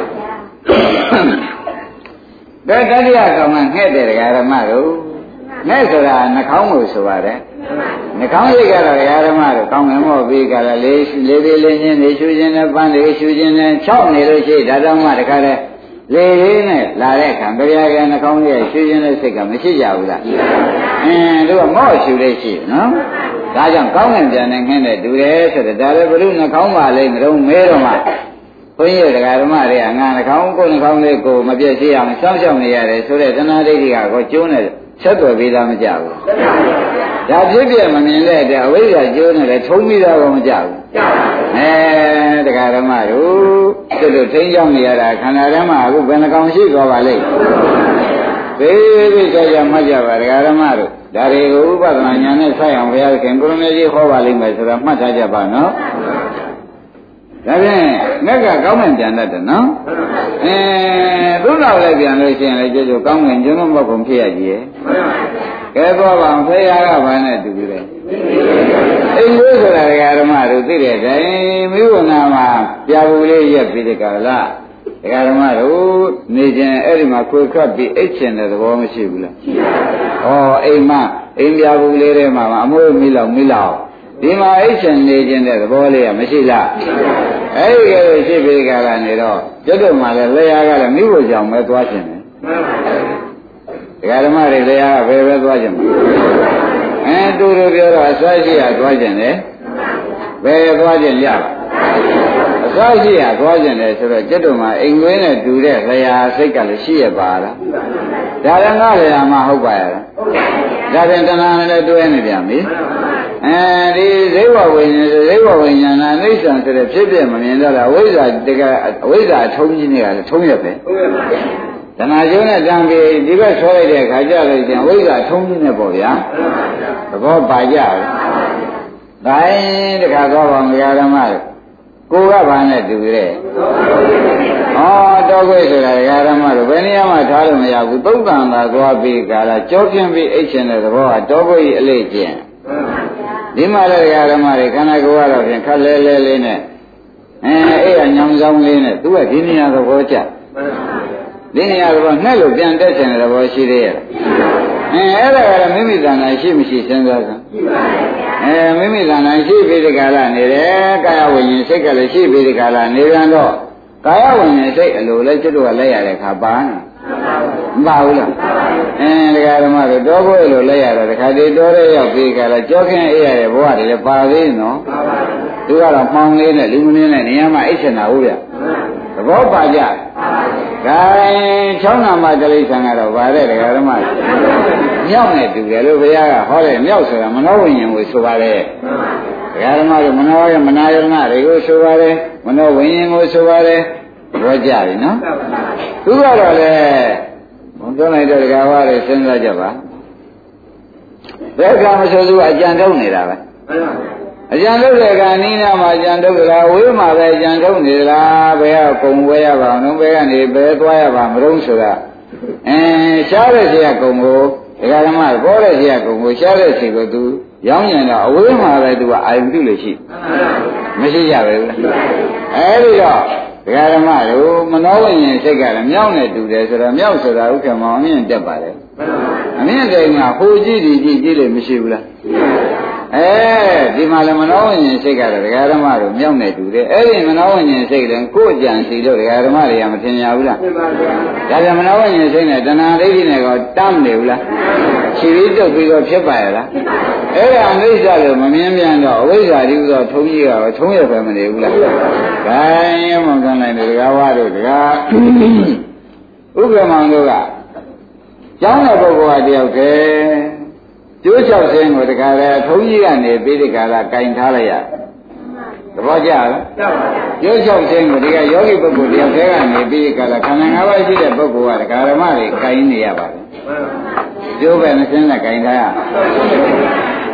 ဒါတတိယကောင်ကငှက်တယ်ဒကာဓမ္မတို့ငှက်ဆိုတာနှာခေါင်းကိုဆိုပါတယ်နှာခေါင်းရိတ်ကတော့ဒကာဓမ္မတို့ကောင်းငင်မော့ပြီးကြတာလေးလေးလေးလေးချင်းနေရှူခြင်းနဲ့ပန်းလေးရှူခြင်းနဲ့၆နေလို့ရှိဒါတော့မှတခါတည်းလေလေးနဲ့လာတဲ့အခါဘယ်ရကနှာခေါင်းရဲ့ရှူခြင်းနဲ့စိတ်ကမရှိကြဘူးလားအင်းတို့ကမော့ရှူလေးရှိနော်ဒါကြောင့်ကောင်းငင်ပြန်နေခင်းတဲ့တူတယ်ဆိုတော့ဒါလည်းဘုရုနှာခေါင်းပါလိမ့်မလို့မဲတော့မှဘုန်းကြီးတရားဓမ္မတွေကငါနှာခေါင်းကိုယ်နှာခေါင်းလေးကိုမပြည့်စည်အောင်စောင့်ရှောက်နေရတယ်ဆိုတဲ့တဏှာဒိဋ္ဌိကကိုကျိုးနေဆက်သွယ်ပြီးသားမကြဘူးဒါဖြစ်ပြမမြင်တဲ့အတွက်အဝိဇ္ဇာကျိုးနေတယ်ထုံးပြီးသားကောမကြဘူးအဲတရားဓမ္မတို့သူတို့ထိန်းချောင်းနေရတာခန္ဓာဓမ္မအခုဘယ်နှကောင်ရှိသွားပါလိမ့်ဘေးဘေးကြကြမှတ်ကြပါတရားဓမ္မတို့ဒါတွေကိုဥပဒနာညာနဲ့ဆက်အောင်ဘုရားခင်ကိုရမေကြီးဟောပါလိမ့်မယ်ဆိုတော့မှတ်ထားကြပါနော်ဒါဖြင့်ငက်ကကောင်းမှန်ပြန်တတ်တယ်နော်အဲသူ့နောက်လည်းပြန်လို့ရှိရင်လည်းကြိုးကြိုးကောင်းမှန်ကျွန်းလုံးဘုံဖြစ်ရကြီးရဲ့ကဲတော့ပါဖေးရကဘာနဲ့တူတူလဲအိမ်လို့ဆိုတာဓမ္မတို့သိတဲ့တိုင်မိဝနာမှာပြာဘူးလေးရက်ပြီးတဲ့ကလားဒကာဓမ္မတို့နေခြင်းအဲ့ဒီမှာခွေခတ်ပြီးအိတ်ချင်တဲ့သဘောမရှိဘူးလားရှိပါဘူးဩအိမ်မအိမ်ပြာဘူးလေးထဲမှာအမွေးမိလောက်မိလောက်ဒီမှာအိတ်ချင်နေခြင်းတဲ့သဘောလေးကမရှိလားအဲ့ဒီကလေးရှိပြီးကြတာနေတော့ကျွတ်တို့မှလည်းလျာကလည်းမိဖို့ကြောင့်ပဲသွားခြင်းတယ်ဒကာဓမ္မတွေလျာကဘယ်ပဲသွားခြင်းအဲတူတူပြောတော့အစရှိရသွားခြင်းတယ်ဘယ်သွားခြင်းရအစရှိရသွားခြင်းတယ်ဆိုတော့ကျွတ်တို့မှအိမ်ကွင်းနဲ့တူတဲ့လျာစိတ်ကလည်းရှိရပါလားဒါလည်းငါလျာမှဟုတ်ပါရဲ့ဒါပြန်တဏှာနဲ့တွဲနေပြန်ပြီအဲဒီဇိဝဝိညာဉ်ဇိဝဝိညာဏအိဋ္ဌံဆိုတဲ့ဖြစ်ဖြစ်မမြင်တော့တာဝိဇ္ဇာတကအဝိဇ္ဇာထုံးကြီးနေကလည်းထုံးရပဲတဏှာကျိုးနဲ့တံပြီးဒီဘက်ဆွဲလိုက်တဲ့ခါကျလို့ကျင်ဝိဇ္ဇာထုံးကြီးနေပေါ့ဗျာသဘောပါကြတယ်ဒါရင်တခါတော့ပါမရဓမ္မကိုကဘာနဲ့တူတဲ့ဩတောခွေဆိုတာဓမ္မတို့ဘယ်နေရာမှထားလို့မရဘူးသုတ်တန်သာသွားပြီးကြလားကြောပြင်းပြီးအိတ်ချင်တဲ့သဘောကတောခွေကြီးအလေးကျင်ဒီမှာလည်းဓမ္မတွေခန္ဓာကိုယ်ကတော့ဖြင့်ခက်လဲလဲလေးနဲ့အဲအဲ့ရညောင်ဆောင်လေးနဲ့သူကဒီနေရာသဘောကျဒီနေရာသဘောနှက်လို့ပြန်တက်ချင်တဲ့သဘောရှိသေးရဲ့အဲအဲ့ဒါကလည်းမိမိသဏ္ဍာန်ရှိမရှိစဉ်းစားစမ်းရှိပါရဲ့အဲမိမိသဏ္ဍာန်ရှိပြီးဒီကလာနေတယ်ကာယဝိညာဉ်စိတ်ကလည်းရှိပြီးဒီကလာနေပြန်တော့ကာယဝိညာဉ်စိတ်အလိုလဲကျွတ်တော့လဲရတဲ့ခါပါနေမပါဘူးလားအင်းဒကာဓမ္မတို့တောဘွဲလို့လဲရတော့တခါတည်းတောထဲရောက်ပြီးကြလားကြောခင်းအေးရတဲ့ဘဝတွေလည်းပါသေးနော်သူကတော့မှောင်လေးနဲ့လူမင်းနဲ့နေရာမှာအိတ်ချင်တာဟုတ်ဗျသဘောပါကြခိုင်းချောင်းနာမတိလိษံကတော့ဗါတဲ့ဒကာဓမ္မမြောက်နဲ့တူတယ်လို့ဘုရားကဟောတယ်မြောက်ဆိုတာမနောဝိညာဉ်ကိုဆိုပါတယ်ဒကာဓမ္မတို့မနောရဲ့မနာယရဏတွေကိုဆိုပါတယ်မနောဝိညာဉ်ကိုဆိုပါတယ်ဘောကြပြီနော်သူကတော့လေဘုံပြောလိုက်တဲ့ဒကာဝါတွေစဉ်းစားကြပါဘယ်ကမဆိုသူအကြံထုတ်နေတာပဲအကြံထုတ်တဲ့ကနီးနာမှာအကြံထုတ်ကြလားဝေးမှာပဲအကြံထုတ်နေလားဘယ်ကကုံဝဲရပါအောင်ဘယ်ကနေဘယ်သွားရပါမလို့ဆိုတာအင်းရှားတဲ့ဆရာကုံကိုဒကာဓမ္မပေါ်တဲ့ဆရာကုံကိုရှားတဲ့ဆရာကိုသူရောင်းရင်တော့အဝေးမှာပဲသူကအာယုပြုလို့ရှိမရှိကြပဲဘူးလားအဲဒီတော့ဒကာဓမ္မတို့မနောဝိညာဉ်စိတ်ကလည်းမြောက်နေတူတယ်ဆိုတော့မြောက်ဆိုတာဥက္ကမောအမြင့်တက်ပါလေအမြင့်တိုင်ကဟိုကြည့်ဒီကြည့်ကြည့်လို့မရှိဘူးလားအဲဒီမှာလည်းမနောဝိညာဉ်စိတ်ကတော့ဒကာဓမ္မတို့မြောက်နေတူတယ်အဲ့ဒီမနောဝိညာဉ်စိတ်လည်းကိုယ်ကြံစီလို့ဒကာဓမ္မတွေကမထင်ရဘူးလားဒါပြန်မနောဝိညာဉ်စိတ်နဲ့တဏှာဒိဋ္ဌိနဲ့ကောတမ်းနေဘူးလားခြေပြီးတုပ်ပြီးတော့ဖြစ်ပါရဲ့လားအဲ့ဒါအိဋ္ဌလို့မမြင်ပြန်တော့အဝိဇ္ဇာတိဥသောထုံးကြီးကထုံးရပဲမနေဘူးလားခိုင်းမှန်ကန်လိုက်တယ်ဒကာဝါတို့ဒကာဥက္ကမောင်တို့ကကျောင်းတဲ့ပုဂ္ဂိုလ်ကတယောက်တည်းကျိုးလျှောက်ခြင်းကိုတခါလဲထုံးကြီးကနေပြီးဒီကလာကင်ထားလိုက်ရသဘောကျလားကျိုးလျှောက်ခြင်းကိုဒီကယောဂီပုဂ္ဂိုလ်တယောက်တည်းကနေပြီးဒီကလာခန္ဓာ၅ပါးရှိတဲ့ပုဂ္ဂိုလ်ကဒကာဓမ္မတွေကင်နေရပါတယ်ကျိုးပဲမစင်းနဲ့ကင်ထားရဩ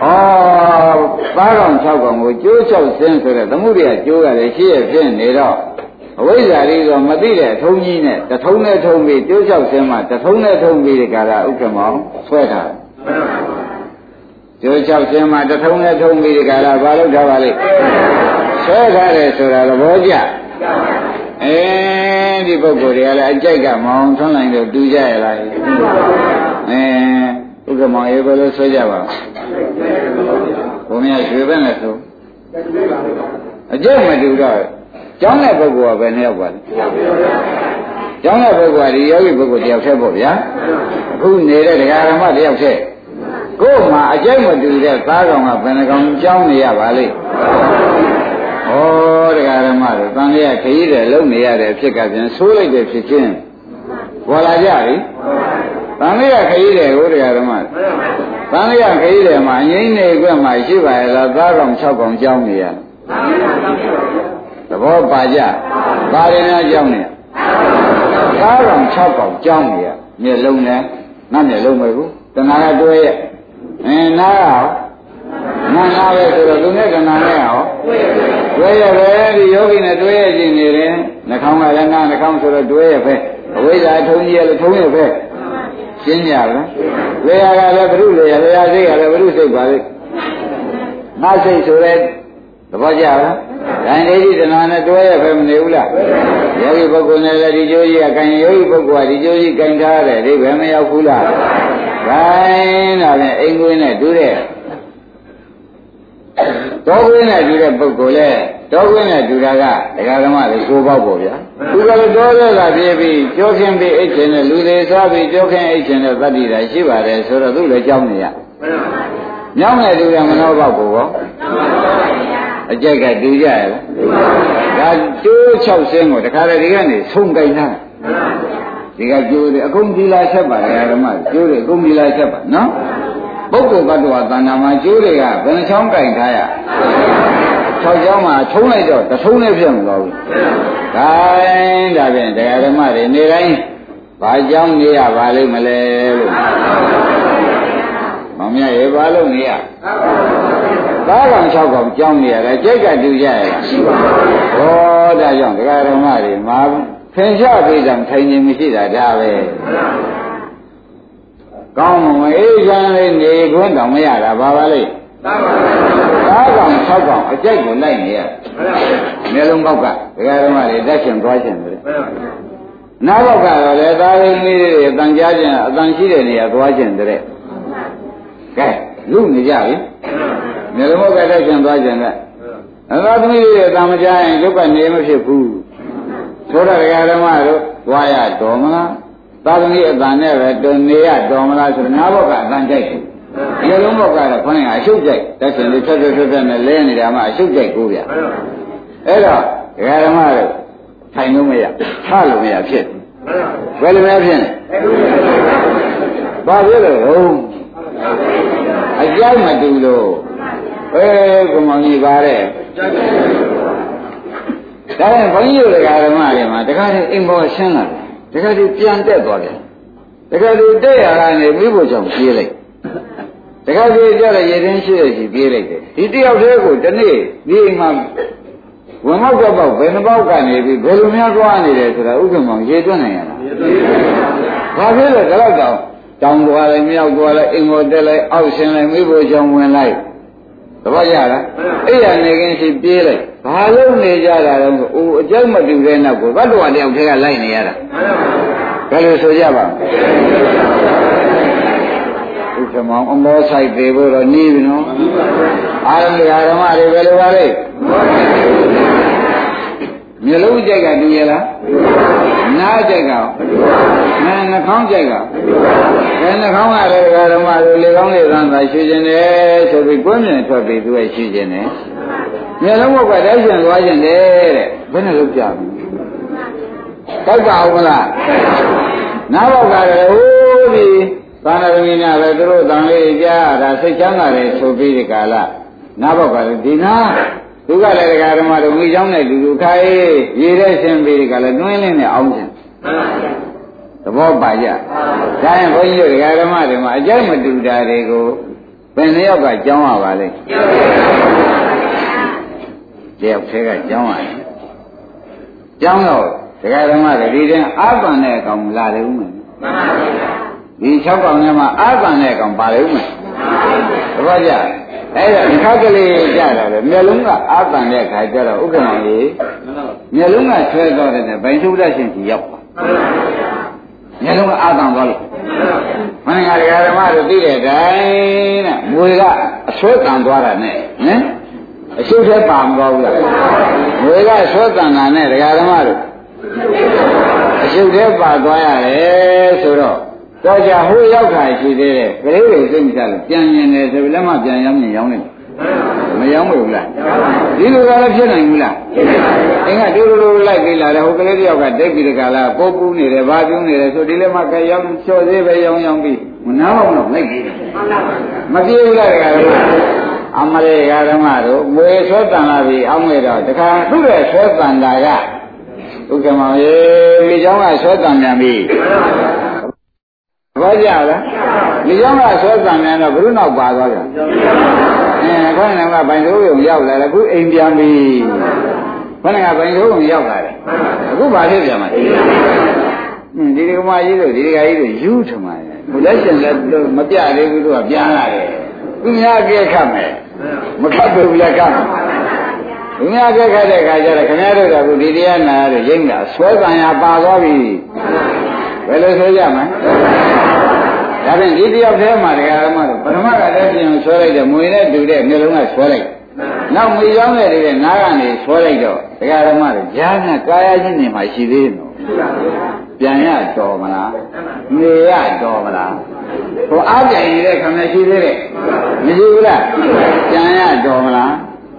သားကောင်၆ကောင်ကိုကျိုး၆ဆင်းဆိုတဲ့သမှုရိယကျိုးကလည်းရှိရဖြစ်နေတော့အဝိဇ္ဇာလေးဆိုမသိတဲ့အထုံးကြီးနဲ့တထုံးနဲ့ထုံးပြီးကျိုး၆ဆင်းမှတထုံးနဲ့ထုံးပြီးဒီကရာဥက္ကမောင်ဆွဲထားတယ်ကျိုး၆ဆင်းမှတထုံးနဲ့ထုံးပြီးဒီကရာဘာလို့ထားပါလိမ့်ဆွဲထားတယ်ဆိုတာသဘောကျအဲဒီပုဂ္ဂိုလ်တွေကလည်းအကြိုက်ကမောင်ထွန်းလိုက်တော့တူကြရလားအဲဥက္ကမောင်ရေဘယ်လိုဆွဲကြပါဘုံမြတ်ရွှေပဲနဲ့ဆိုအကျိုးမတူတော့ကျောင်းတဲ့ပုဂ္ဂိုလ်ကဘယ်နှယောက်ပါလဲကျောင်းတဲ့ပုဂ္ဂိုလ်ကဒီယောဂီပုဂ္ဂိုလ်တယောက်တည်းပေါ့ဗျာအခုနေတဲ့ဒကာဓမ္မတယောက်တည်းကိုယ်မှာအကျိုးမတူတဲ့သားကောင်ကဘယ်နှကောင်ကျောင်းနေရပါလိမ့်ဩဒကာဓမ္မတို့တန်လျာခရီးတယ်လုံနေရတဲ့အဖြစ်ကပြန်ဆိုးလိုက်တဲ့ဖြစ်ချင်းပေါ်လာကြပြီတန်လျာခရီးတယ်ကိုဒကာဓမ္မတန်လျာခရီးတယ်မှာအငိမ့်နေခွင့်မှာရှိပါရဲ့လားသားကောင်၆ကောင်ကျောင်းနေရသဘောပါကြပါရင်လည်းကြောင်းနေသားကောင်၆ကောင်ကြောင်းနေရမျက်လုံးနဲ့ငါမျက်လုံးပဲကိုတဏှာကတွဲရဲ့အင်းနားရောနားနားပဲဆိုတော့သူနဲ့တဏှာနဲ့ရောတွဲရပဲဒီယောဂီနဲ့တွဲရခြင်းနေတယ်နှာခေါင်းကလည်းနားနှာခေါင်းဆိုတော့တွဲရပဲအဝိဇ္ဇာထုံးကြီးရလည်းထုံးရပဲရှင်းကြလားလေယာကလည်းဘုရုလေယာလေယာစိတ်ကလည်းဘုရုစိတ်ပါလေငါစိတ်ဆိုတဲ့သဘောကျလား။ဒါနဲ့ဒီတဏှာနဲ့တွဲရပဲမနေဘူးလား။ယောဂီပုဂ္ဂိုလ်နဲ့လည်းဒီကျိုးကြီးကခိုင်ယောဂီပုဂ္ဂိုလ်ကဒီကျိုးကြီးခိုင်ထားတယ်ဒီဘယ်မရောက်ဘူးလား။ခိုင်တာနဲ့အိမ်ကွင်းနဲ့တူတဲ့တောကွင်းနဲ့တူတဲ့ပုဂ္ဂိုလ်လေတောကွင်းနဲ့တူတာကဒကာဓမ္မတွေကိုပေါက်ပေါ့ဗျာ။သူကလည်းတောရဲကပြေးပြီးကြောခင်ပြီးအိတ်ချင်တဲ့လူတွေစားပြီးကြောခင်အိတ်ချင်တဲ့သတ္တိဓာတ်ရှိပါတယ်ဆိုတော့သူ့လည်းကြောင်းနေရ။မြောင်းနဲ့တူတဲ့မနောပေါက်ကိုရောအကြိုက်ကတူကြရလားဒါကျိုး၆ဆင်းကိုတခါတည်းဒီကနေဆုံးကြိုင်တာဒီကကျိုးတွေအကုန်ဒီလာချက်ပါလေဓမ္မကျိုးတွေအကုန်ဒီလာချက်ပါနော်ပုဂ္ဂိုလ်ဘတ်တော်သဏ္ဍာန်မှာကျိုးတွေကဘယ်နှချောင်းကြိုင်ထားရ၆ချောင်းမှာထုံးလိုက်တော့တထုံးနဲ့ပြတ်မသွားဘူးဒါဒါဖြင့်တရားဓမ္မတွေနေတိုင်းဘာကြောင်းနေရပါလိမ့်မလဲလို့မောင်မြတ်ရေဘာလို့နေရသားကောင်၆ကောင်ကြောင်းနေရတယ်ကြိတ်ကတူကြရလားရှိပါဘူးဟောဒါကြောင့်ဒကာဓမ္မတွေမှာဖင်ရှားပြီးတော့ထိုင်နေမရှိတာဒါပဲကောင်းမအေးချမ်းလေးနေခွင့်တောင်မရတာဘာပါလဲသားကောင်၆ကောင်အကြိုက်ကိုလိုက်နေရမျက်လုံးပေါက်ကဒကာဓမ္မတွေတက်ရှင်သွားရှင်တယ်နားပေါက်ကတော့လေသားလေးလေးတွေအတန်ကြားခြင်းအတန်ရှိတဲ့နေရာသွားခြင်းတဲ့ကဲလူနေကြပြီမျက်လုံးပေါက်ကတက်ရှင်သွားခြင်းတဲ့အသာသမီးတွေအတန်မကြားရင်ဒုက္ခနေမဖြစ်ဘူးဆိုတော့ဒကာဓမ္မတို့သွားရတော်မလားသာသမီအတန်နဲ့ပဲတုံနေရတော်မလားဆိုတော့နားပေါက်ကအတန်ကြိုက်တယ်မျက်လုံးပေါက်ကတော့ခေါင်းကအရှုပ်ကြိုက်တက်ရှင်လေးဖြတ်ဖြတ်ဖြတ်ဖြတ်နဲ့လဲနေတာမှအရှုပ်ကြိုက်ကိုဗျအဲ့တော့ဒကာဓမ္မတို့ထိုင်လို့မရထလို့မရဖြစ်ဘယ်လိုလဲဖြစ်လဲဘာဖြစ်လို့ဟုတ်အကြောင်းမတူလို့အေးဘုံမောင်ကြီးပါတဲ့ဒါနဲ့ဘုန်းကြီးတို့ဓမ္မတွေမှာတခါတည်းအိမ်ပေါ်ဆင်းလာတယ်တခါတည်းပြန်တက်သွားတယ်တခါတည်းတက်ရတာနဲ့ပြီးဖို့ကြောင့်ပြေးလိုက်တခါတည်းကြတဲ့ရေတင်းရှိတဲ့ရှိပြေးလိုက်တယ်ဒီတယောက်တည်းကိုဒီနေ့ဒီအိမ်မှာဝင်မောက်တော့ပေါက်ဘယ်နှပေါက်ကနေပြီးဘယ်လိုများသွားနေတယ်ဆိုတာဥက္ကမောင်ရေတွက်နိုင်ရလားဘာဖြစ်လဲဒါတော့တောင်တောင်သွားလိုက်မြောက်သွားလိုက်အိမ်ပေါ်တက်လိုက်အောက်ဆင်းလိုက်မိဖို့ကြောင့်ဝင်လိုက်သဘောကျလားအဲ့ရနေခင်ရှိပြေးလိုက်ဘာလို့နေကြတာလဲအိုးအကြောက်မတူတဲ့နောက်ကိုဘတ်တော်တယောက်တည်းကလိုက်နေရတာဘယ်လိုဆိုကြပါဥက္ကမောင်အမောဆိုင်သေးဖို့တော့နီးပြီနော်အာရမဓမ္မတွေဘယ်လိုပါလဲမျက်လုံးကြိုက်ကတူရလားနားကြိုက်ကနားနှာခေါင်းကြိုက်ကဘယ်နှာခေါင်းကလည်းဓမ္မတွေလေကောင်းလေသမ်းသာရှိခြင်းတယ်ဆိုပြီးကိုယ်မြင်ထွက်ပြီးသူရဲ့ရှိခြင်းတယ်မျက်လုံးဘက်ကတိုက်ရှင်သွားခြင်းတယ်တဲ့ဘယ်နဲ့လုပ်ကြမလဲတောက်ပါအောင်လားနားဘောက်ကလည်းဟိုးဒီသာနာသမီးများလည်းသူတို့တန်လေးကြားတာစိတ်ချမ်းသာတယ်ဆိုပြီးဒီကာလနားဘောက်ကလည်းဒီနာသူကလည်းဒကာဓမ္မတို့မိเจ้าနဲ့လူလူခိုင်းရေတဲ့ရှင်ပြီးဒီကလည်းတွင်းလင်းနဲ့အောင်ရှင်သဘောပါကြဒါရင်ဘုန်းကြီးတို့ဒကာဓမ္မတွေမှာအကြိုက်မတူတာတွေကိုဘယ်နှယောက်ကကြောင်းရပါလဲတယောက်သေးကကြောင်းရတယ်ကြောင်းတော့ဒကာဓမ္မတွေဒီတဲ့အာပန်တဲ့အကောင်လာတယ်ဦးမယ်ဒီ၆ကောင်ထဲမှာအာပန်တဲ့အကောင်ပါလေဦးမယ်တပည့်ကြအဲ့ဒါဒီခါကလေးကြတာလေမျက်လုံးကအာပန်တဲ့ခါကျတော့ဥက္ကမောင်ကြီးမျက်လုံးကဆွဲသွားတဲ့ဗိုင်းသုဒ္ဓရှင်ကြီးရောက်ပါမျက်လုံးကအာပန်သွားလို့မင်းကဒကာဓမ္မတို့သိတဲ့တိုင်းနဲ့မွေကအဆွဲကံသွားတာနဲ့ဟင်အရှုပ်ထဲပါမသွားဘူးလားမွေကဆွဲကံတာနဲ့ဒကာဓမ္မတို့အရှုပ်ထဲပါသွားရတယ်ဆိုတော့တော့ကြဟိုရောက်တာရှိသေးတယ်ကလေးတွေစိတ်မချလို့ပြန်ရင်တယ်ဆိုပြီးလည်းမပြန်ရောက်ရင်ရောက်နေမရောက်ဘူးလားဒီလိုကလည်းဖြစ်နိုင်ဘူးလားအင်းကတူတူလိုက်ပြီးလာတယ်ဟိုကလေးတယောက်ကတိတ်ပြီးတကလားပိုးပူးနေတယ်ဘာပြုံးနေတယ်ဆိုဒီလည်းမကရောက်ချော်သေးပဲရောင်းရောင်းပြီးမနာအောင်တော့လိုက်ပြီးမပြေဘူးလားတကယ်အမလေးဓမ္မတို့မွေဆွဲတန်လာပြီအောင်းခဲ့တော့တခါသူ့ရဲ့ဆွဲတန်တာကဥက္ကမောင်ရေမိเจ้าကဆွဲတန်ပြန်ပြီဘာကြလားမိเจ้าကဆွဲတန်ပြန်တော့ဘုရုနောက်ပါသွားကြအဲခေါင်းကဗိုင်ထိုးရုံရောက်လာတယ်အခုအိမ်ပြန်ပြီခေါင်းကဗိုင်ထိုးရုံရောက်လာတယ်အခုဘာဖြစ်ပြန်မှာဟင်းဒီဒီကမကြီးတို့ဒီဒီကကြီးတို့ယူထမှာဘုလက်ရှင်လည်းမပြသေးဘူးတို့ကပြန်လာတယ်သူများကဲခတ်မယ်မခတ်ဘူးလည်းကတ်မယ်သူများကဲခတ်တဲ့အခါကျတော့ခင်ဗျားတို့ကဒီတရားနာရရိမ့်တာဆွဲကံရပါသွားပြီဘယ်လိုဆိုကြမလဲဒါဖြင့်ဒီတယောက်တည်းမှာတရားဓမ္မတို့ပထမကလည်းပြင်ဆွဲလိုက်တယ်မွေနဲ့တူတဲ့မျိုးလုံးကဆွဲလိုက်နောက်မွေရောင်းတဲ့တွေနားကနေဆွဲလိုက်တော့တရားဓမ္မတို့ဈာကကာယချင်းနေမှာရှိသေးတယ်ပြန်ရတော်မလားနေရတော်မလားဟိုအားပြိုင်နေတဲ့ခံမရှိသေးတဲ့မရှိဘူးလားပြန်ရတော်မလား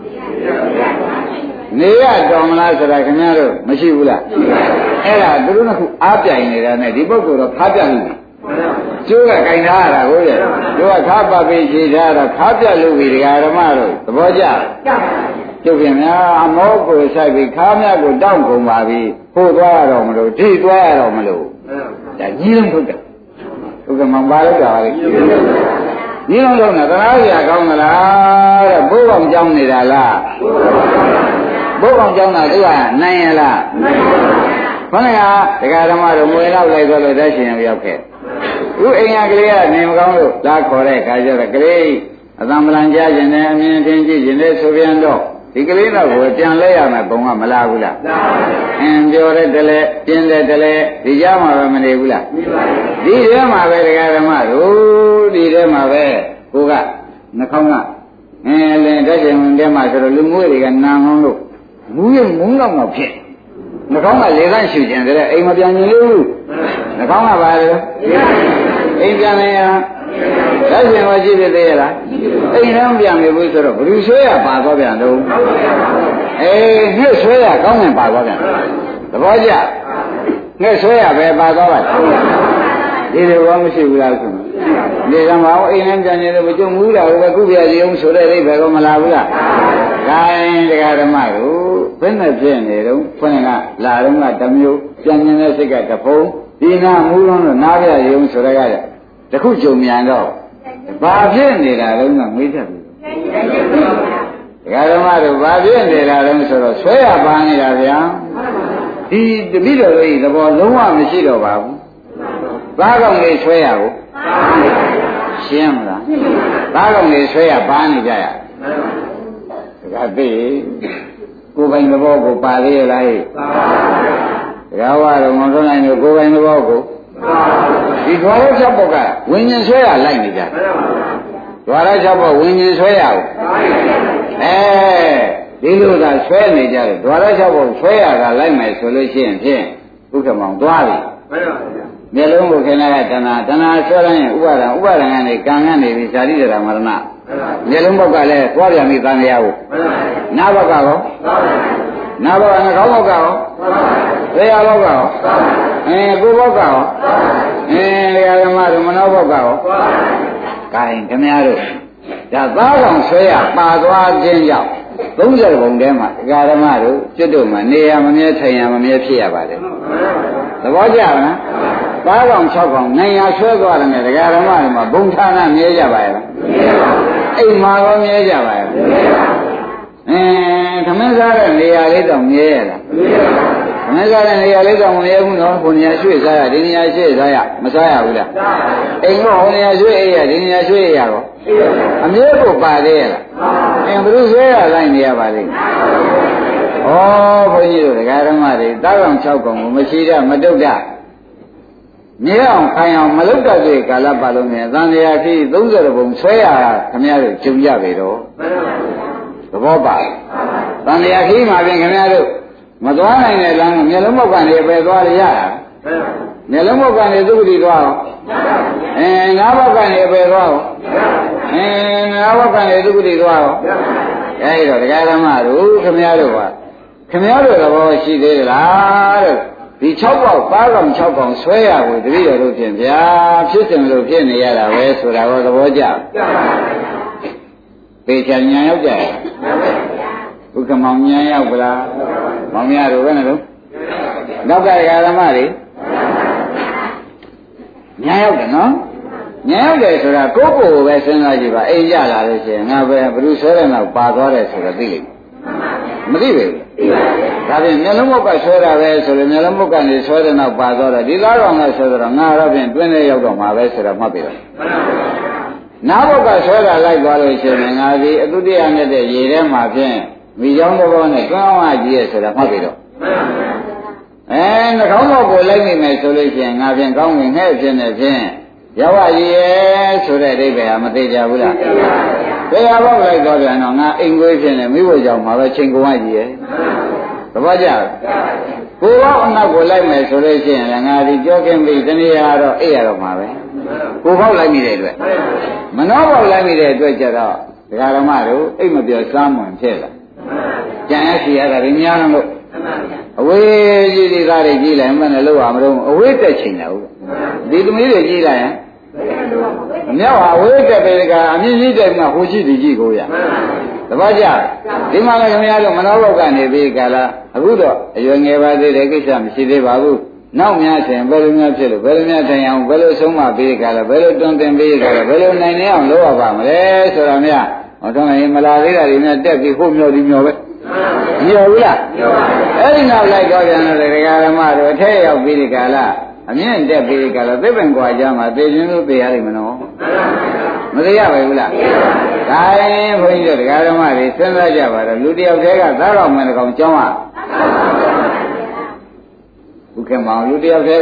နေရတော်မလားဆိုတာခင်ဗျားတို့မရှိဘူးလားအဲ့ဒါသူတို့ကခုအားပြိုင်နေတာနဲ့ဒီပုဂ္ဂိုလ်တော့ခါပြလို့ကျိုးကကင်ထားရတာကိုရဲ့ကျိုးကခါပပိခြေထားတော့ခါပြလို့ပြီဒကာဓမ္မတို့သဘောကျကျုပ်ခင်ဗျာအမောကိုဆိုင်ပြီးခါမြတ်ကိုတောင်းကုန်ပါပြီဖို့သွားရတော့မလို့ထိသွားရတော့မလို့ဒါကြီးလုံးထုတ်တယ်ဥက္ကမပါလို့တာလေကြီးလုံးထုတ်တာတရားရကောင်းသလားတဲ့ဘိုးကောင်ကြောင်းနေတာလားဘိုးကောင်ကြောင်းတာသူကနိုင်ရလားခေါင်းကဒကာဓမ္မတို့မွေလောက်လိုက်သွားလို့သက်ရှင်ရောက်ခဲ့ခုအိမ်ကကလေးကနေမကောင်းလို့လာခေါ်တဲ့ခါကျတော့ကလေးအသံမလန်ကြားခြင်းနဲ့အမြင်ထင်ကြည့်ခြင်းနဲ့ဆိုပြန်တော့ဒီကလေးတော့ကိုပြန်လဲရမယ်ဘုံကမလားဘူးလားအင်းပြောတဲ့တလဲပြင်းတဲ့တလဲဒီကြားမှာပဲမနေဘူးလားဒီထဲမှာပဲဒကာဓမ္မတို့ဒီထဲမှာပဲကိုကနှာခေါင်းကအင်းလင်တက်ခြင်းဝင်ထဲမှာဆိုတော့လူငွေတွေကနာငုံလို့မူးရင်မုန်းတော့တော့ဖြစ်နှာခေါင်းကလေကန်းရှူခြင်းတဲ့အိမ်မပြန်ရင်လို့နှာခေါင်းကပါလေအိမ်ပြန်နေရလက်ရှင်မရှိသေးသေးရလားအိမ်လည်းမပြန်နေဘူးဆိုတော့ဘယ်သူဆွဲရပါသွားပြန်တော့အေးငှက်ဆွဲရကောင်းရင်ပါသွားပြန်သဘောကျငှက်ဆွဲရပဲပါသွားပါဒီလိုဘာမရှိဘူးလားဆိုဒီကမှာအိမ်လည်းပြန်နေလို့မကြုံဘူးလားဘယ်ခုပြစီအောင်ဆိုတဲ့အိဗယ်ကောမလာဘူးလားခိုင်းတရားဓမ္မတို့ဘယ်နဲ့ဖြစ်နေတော့ခွန်းကလာတော့ကတစ်မျိုးပြန်နေတဲ့စိတ်ကတစ်ဖုံဒီနာမူးလုံးတော့နားပြရုံဆိုရကြတယ်တခုကြုံမြန်တော့ဘာဖြစ်နေတာလဲကမေးတတ်ပြီဒကာဓမ္မတို့ဘာဖြစ်နေတာလဲဆိုတော့ဆွဲရပါနေတာဗျာဒီတပိတော်ရဲ့သဘောလုံးဝမရှိတော့ပါဘူးဘာကောင်လေးဆွဲရကိုရှင်းမလားဘာကောင်လေးဆွဲရပါနေကြရဒကာသိကိုယ်ပိုင်သဘောကိုပါသေးရလားဟဲ့ဒကာဝါတော်မထုံးနိုင်လို့ကိုယ်ပိုင်သဘောကိုဒီဓဝရချက်ပုတ်ကဝิญဉ်ဆွဲရလိုက်နေကြဓဝရချက်ပုတ်ဝิญဉ်ဆွဲရအောင်အဲဒီလိုသာဆွဲနေကြတယ်ဓဝရချက်ပုတ်ဆွဲရတာလိုက်မယ်ဆိုလို့ရှိရင်ဖြင့်ဘုက္ခမောင်သွားပြီမျက်လုံးကိုခင်းလိုက်တဏှာတဏှာဆွဲလိုက်ရင်ဥပါဒံဥပါဒံကနေကံကနေပြီးဇာတိတရာမရဏမျက်လုံးပုတ်ကလည်းသွားပြန်ပြီးတန်တရားကိုနာဘကရောနာဘကနှာခေါင်းဘကရောသေရဘကရောအဲကိုယ်ဘကရောအဲဓမ္မတို့မနောဘကရောကဲခင်ဗျားတို့ဒါသားကောင်ဆွဲရပါသွားခြင်းကြောင့်သုံးဆယ်ပုံထဲမှာဓမ္မတို့ကျွတ်တို့မှာနေရမမြဲထိုင်ရမမြဲဖြစ်ရပါတယ်သဘောကျလားသားကောင်၆ကောင်နိုင်ရဆွဲသွားတယ်နဲ့တရားဓမ္မတွေမှာဘုံဌာနမြဲကြပါရဲ့လားအိမ်မှာရောမြဲကြပါရဲ့အင်းသမင်းစားတဲ့နေရာလေးတော့မြဲရလားသမင်းစားတဲ့နေရာလေးတော့မမြဲဘူးနော်ဘုံညာရွှေ့စားရဒီနေရာရွှေ့စားရမစားရဘူးလားအိမ်ကဟိုနေရာရွှေ့အေးရဒီနေရာရွှေ့ရရောအမြဲကိုပါသေးရလားအင်းဘယ်လိုဆွဲရလိုက်နေရပါလိမ့်ဩဘုန်းကြီးတို့ဒကာဓမ္မတွေတောက်အောင်၆ကောင်ကိုမရှိတမတုတ်တမြဲအောင်ခိုင်အောင်မလုပ်တတ်တဲ့ကာလပတ်လုံးနဲ့သံဃာကြီးသုံးဆယ်ပုံဆွဲရတာခင်ဗျားတို့ကြုံကြပြီတော့သဘောပါသံဃာကြီးမှာပြင်ခင်ဗျားတို့မသွားနိုင်တဲ့လမ်းကမျက်လုံးပေါက်ကနေပဲသွားရရတာမျက်လုံးပေါက်ကနေသုခတိသွားအောင်အဲငါးပေါက်ကနေပဲသွားအောင်အဲငါးပေါက်ကနေသုခတိသွားအောင်အဲဒီတော့ဒကာဓမ္မတို့ခင်ဗျားတို့ကခင်ဗျားတို့သဘောရှိသေးလားတဲ့ဒီ၆ပေါက်ပါးကောင်၆ကောင်ဆွဲရကိုတပည့်တော်တို့ဖြင့်ဗျာဖြစ်စဉ်လို့ဖြစ်နေရတာပဲဆိုတာကိုသဘောကျပေချာညာရောက်ကြရဲ့ဥက္ကမောင်ညာရောက်ပလားမောင်များတို့ဘယ်နဲ့လို့နောက်ကဒကာဓမ္မတွေညာရောက်တယ်နော်ညာရောက်တယ်ဆိုတာကိုယ့်ကိုယ်ကိုပဲစဉ်းစားကြည့်ပါအိမ်ကြလာလို့ရှိရင်ငါပဲဘ누구ဆွဲတဲ့နောက်ပါသွားတယ်ဆိုတော့သိလိမ့်မသိပဲဒါဖြင့်မျက်လုံးမုတ်ကဆွဲတာပဲဆိုရင်မျက်လုံးမုတ်ကနေဆွဲတဲ့နောက်ပါသွားတော့ဒီလားတော်ကဆွဲတော့ငါတော့ဖြင့်တွင်းထဲရောက်တော့မှာပဲဆိုတော့မှတ်ပြီတော့နားဘုတ်ကဆွဲတာလိုက်သွားလို့ရှိရင်ငါဒီအတုတ္တရနဲ့တဲ့ရေထဲမှာဖြင့်မိချောင်းတစ်ဘောနဲ့တွန်းအောင်အကြီးရဲ့ဆိုတော့မှတ်ပြီတော့အဲနှာခေါင်းဘောက်ကိုလိုက်မိမယ်ဆိုလို့ရှိရင်ငါဖြင့်ကောင်းဝင်ငှဲ့ဖြစ်နေဖြင့်ရောက်ရည်ရဲ့ဆိုတဲ့အိဗယ်ဟာမသေးကြဘူးလားတရားပေါက်လိုက်တော့ပြန်တော့ငါအိမ်ခွေးဖြစ်နေမိဖို့ကြောင့်မှာပဲချိန်ကုန်ရည်ရဲ့သဘောကျကိုယ်ပေါက်အနောက်ကိုလိုက်မယ်ဆိုလို့ရှိရင်လည်းငါဒီကြောကင်းပြီးတနည်းအားတော့အိပ်ရတော့မှာပဲကိုယ်ပေါက်လိုက်မိတဲ့အတွက်မနှောပေါက်လိုက်မိတဲ့အတွက်ကြတော့ဒကာဓမ္မတို့အိပ်မပြောစားမွန်ဖြစ်လာကြံရစီရတာဒီများလို့အဝေးကြီးဒီကားတွေကြီးလိုက်မှလည်းလို့ရမလို့အဝေးတက်ချိန်လာဟုတ်ဒီသမီးတွေကြီးလိုက်ရင်အမြောက်ဟာအဝေးတက်ပဲကအမြင့်ကြီးတက်မှဟိုရှိဒီကြီးကိုရသဘောကျဒီမှာလည်းခင်ဗျားတို့မနောဘောက်ကနေပြီးကြလားအခုတော့အရွယ်ငယ်ပါသေးတယ်ကိစ္စမရှိသေးပါဘူးနောက်များဆင်ဘယ်လိုများဖြစ်လို့ဘယ်လိုများထိုင်အောင်ဘယ်လိုဆုံးမပြီးကြလားဘယ်လိုတွန်းတင်ပြီးကြလားဘယ်လိုနိုင်နေအောင်လုပ်ရပါမလဲဆိုတာများဟောတော့ရင်မလာသေးတာတွေများတက်ပြီးဖို့မြော်ဒီမြော်ပဲမြော်ဘူးလားအဲ့ဒီနောက်လိုက်တော့ပြန်တော့ဒကာဓမ္မတို့အထက်ရောက်ပြီးကြလားအမြင့်တက်ပြီးကြလားသိပ္ပံကွာကြမှာသိချင်းလို့သိရလိမ့်မနော်မသိရပါဘူးလားဒါရင်ဘုန်းကြီးတို့ဒကာဓမ္မတွေစဉ်းစားကြပါတော့လူတယောက်တည်းကသားတော်မင်းကောင်ကျောင်းอ่ะဘုခေမောင်လူတယောက်တည်း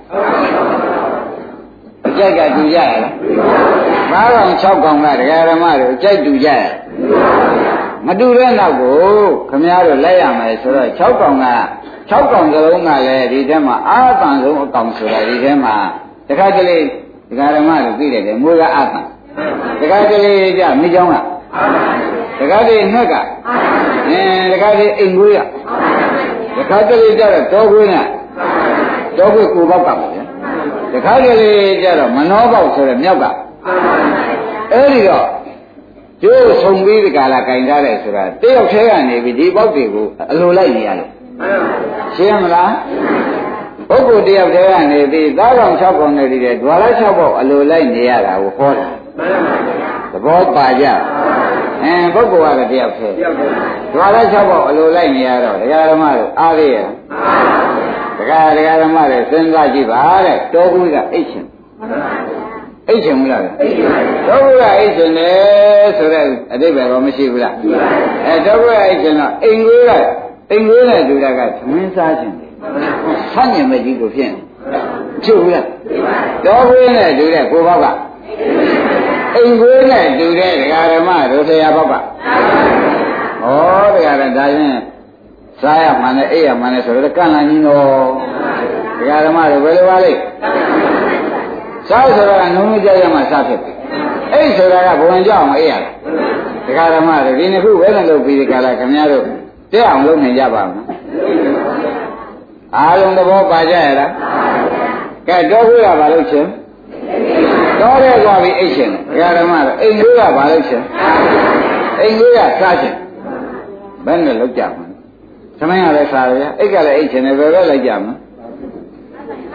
ကအကြိုက်ကတူကြရလားသားကောင်၆ကောင်ကဒကာဓမ္မတို့အကြိုက်တူကြရမတူတဲ့နောက်ကိုခမည်းတော်လိုက်ရမယ်ဆိုတော့၆ကောင်က၆ကောင်စလုံးကလည်းဒီထဲမှာအာသံဆုံးအကောင်ဆိုတာဒီထဲမှာတခါတလေဒကာဓမ္မတို့သိတယ်လေမွေးကအာသံတခါတလေကြမိချောင်းကတခါတလေနှက်ကအင်းတခါတလေအိမ်ခွေးကတခါတလေကြတော့တောခွေးနဲ့တောခွေးကိုပေါက်ကပါဗျာတခါတလေကြတော့မနောပေါက်ဆိုတဲ့မြောက်ကအဲ့ဒီတော့ကျိုးဆုံပြီးဒီကလာကင်ထားတယ်ဆိုတာတယောက်သေးကနေပြီးဒီပေါက်တွေကိုအလိုလိုက်နေရတယ်ရှင်းမလားပုဂ္ဂိုလ်တယောက်သေးကနေပြီးသားကောင်၆ကောင်နဲ့ဒီတဲ့ဒွါရ၆ပေါက်အလိုလိုက်နေရတာကိုဟောတာသဘောပါကြအင်းပုဂ္ဂိုလ်ကတယောက်သေးဒွါရ၆ပေါက်အလိုလိုက်နေရတော့ဒကာဓမ္မတို့အားရရဒကာဒကာဓမ္မတွေစဉ်းစားကြည့်ပါတဲ့တောကူကအိတ်ရှင်အိတ်ရှင်ဘူးလားတောကူကအိတ်ရှင်လေဆိုတဲ့အတိပ္ပယ်တော့မရှိဘူးလားအဲတောကူကအိတ်ရှင်တော့အိမ်ကိုကအိမ်ကိုနဲ့တူတာကသမင်းစားခြင်းတယ်ဆန့်ကျင်မဲ့ကြီးကိုဖြစ်နေဖြစ်ဘူးလားတောကူနဲ့တူတဲ့ကိုဘောက်ကအိမ်ကိုနဲ့တူတဲ့ဒကာဓမ္မတို့ဆရာဘောက်ကဩဒကာရဒါချင်းစားရမှန်းနဲ့အိပ်ရမှန်းနဲ့ဆိုတော့ကန့်လန့်ကြီးတော့ဒကာဓမ္မတို့ဘယ်လိုပါလိမ့်စားဆိုတာကနှုံးနှုံးကြရမှစားဖြစ်ပြီအိပ်ဆိုတာကဘဝင်ကြောက်အောင်အိပ်ရတာဒကာဓမ္မတို့ဒီနှစ်ခုပဲနဲ့လုပ်ပြီးဒီကလာခင်ဗျားတို့တက်အောင်လုပ်နိုင်ကြပါမလားအားလုံးသဘောပါကြရလားကဲတော့ခွေးကဘာလို့ချင်းတော့ရဲသွားပြီးအိပ်ရှင်ဒကာဓမ္မတို့အိမ်ခွေးကဘာလို့ချင်းအိမ်ခွေးကစားချင်းဘယ်နဲ့လုပ်ကြမလဲသမင်းကလည်းစားရအိတ်ကလည်းအိတ်ချင်တယ်ဘယ်ပဲလိုက်ကြမလဲ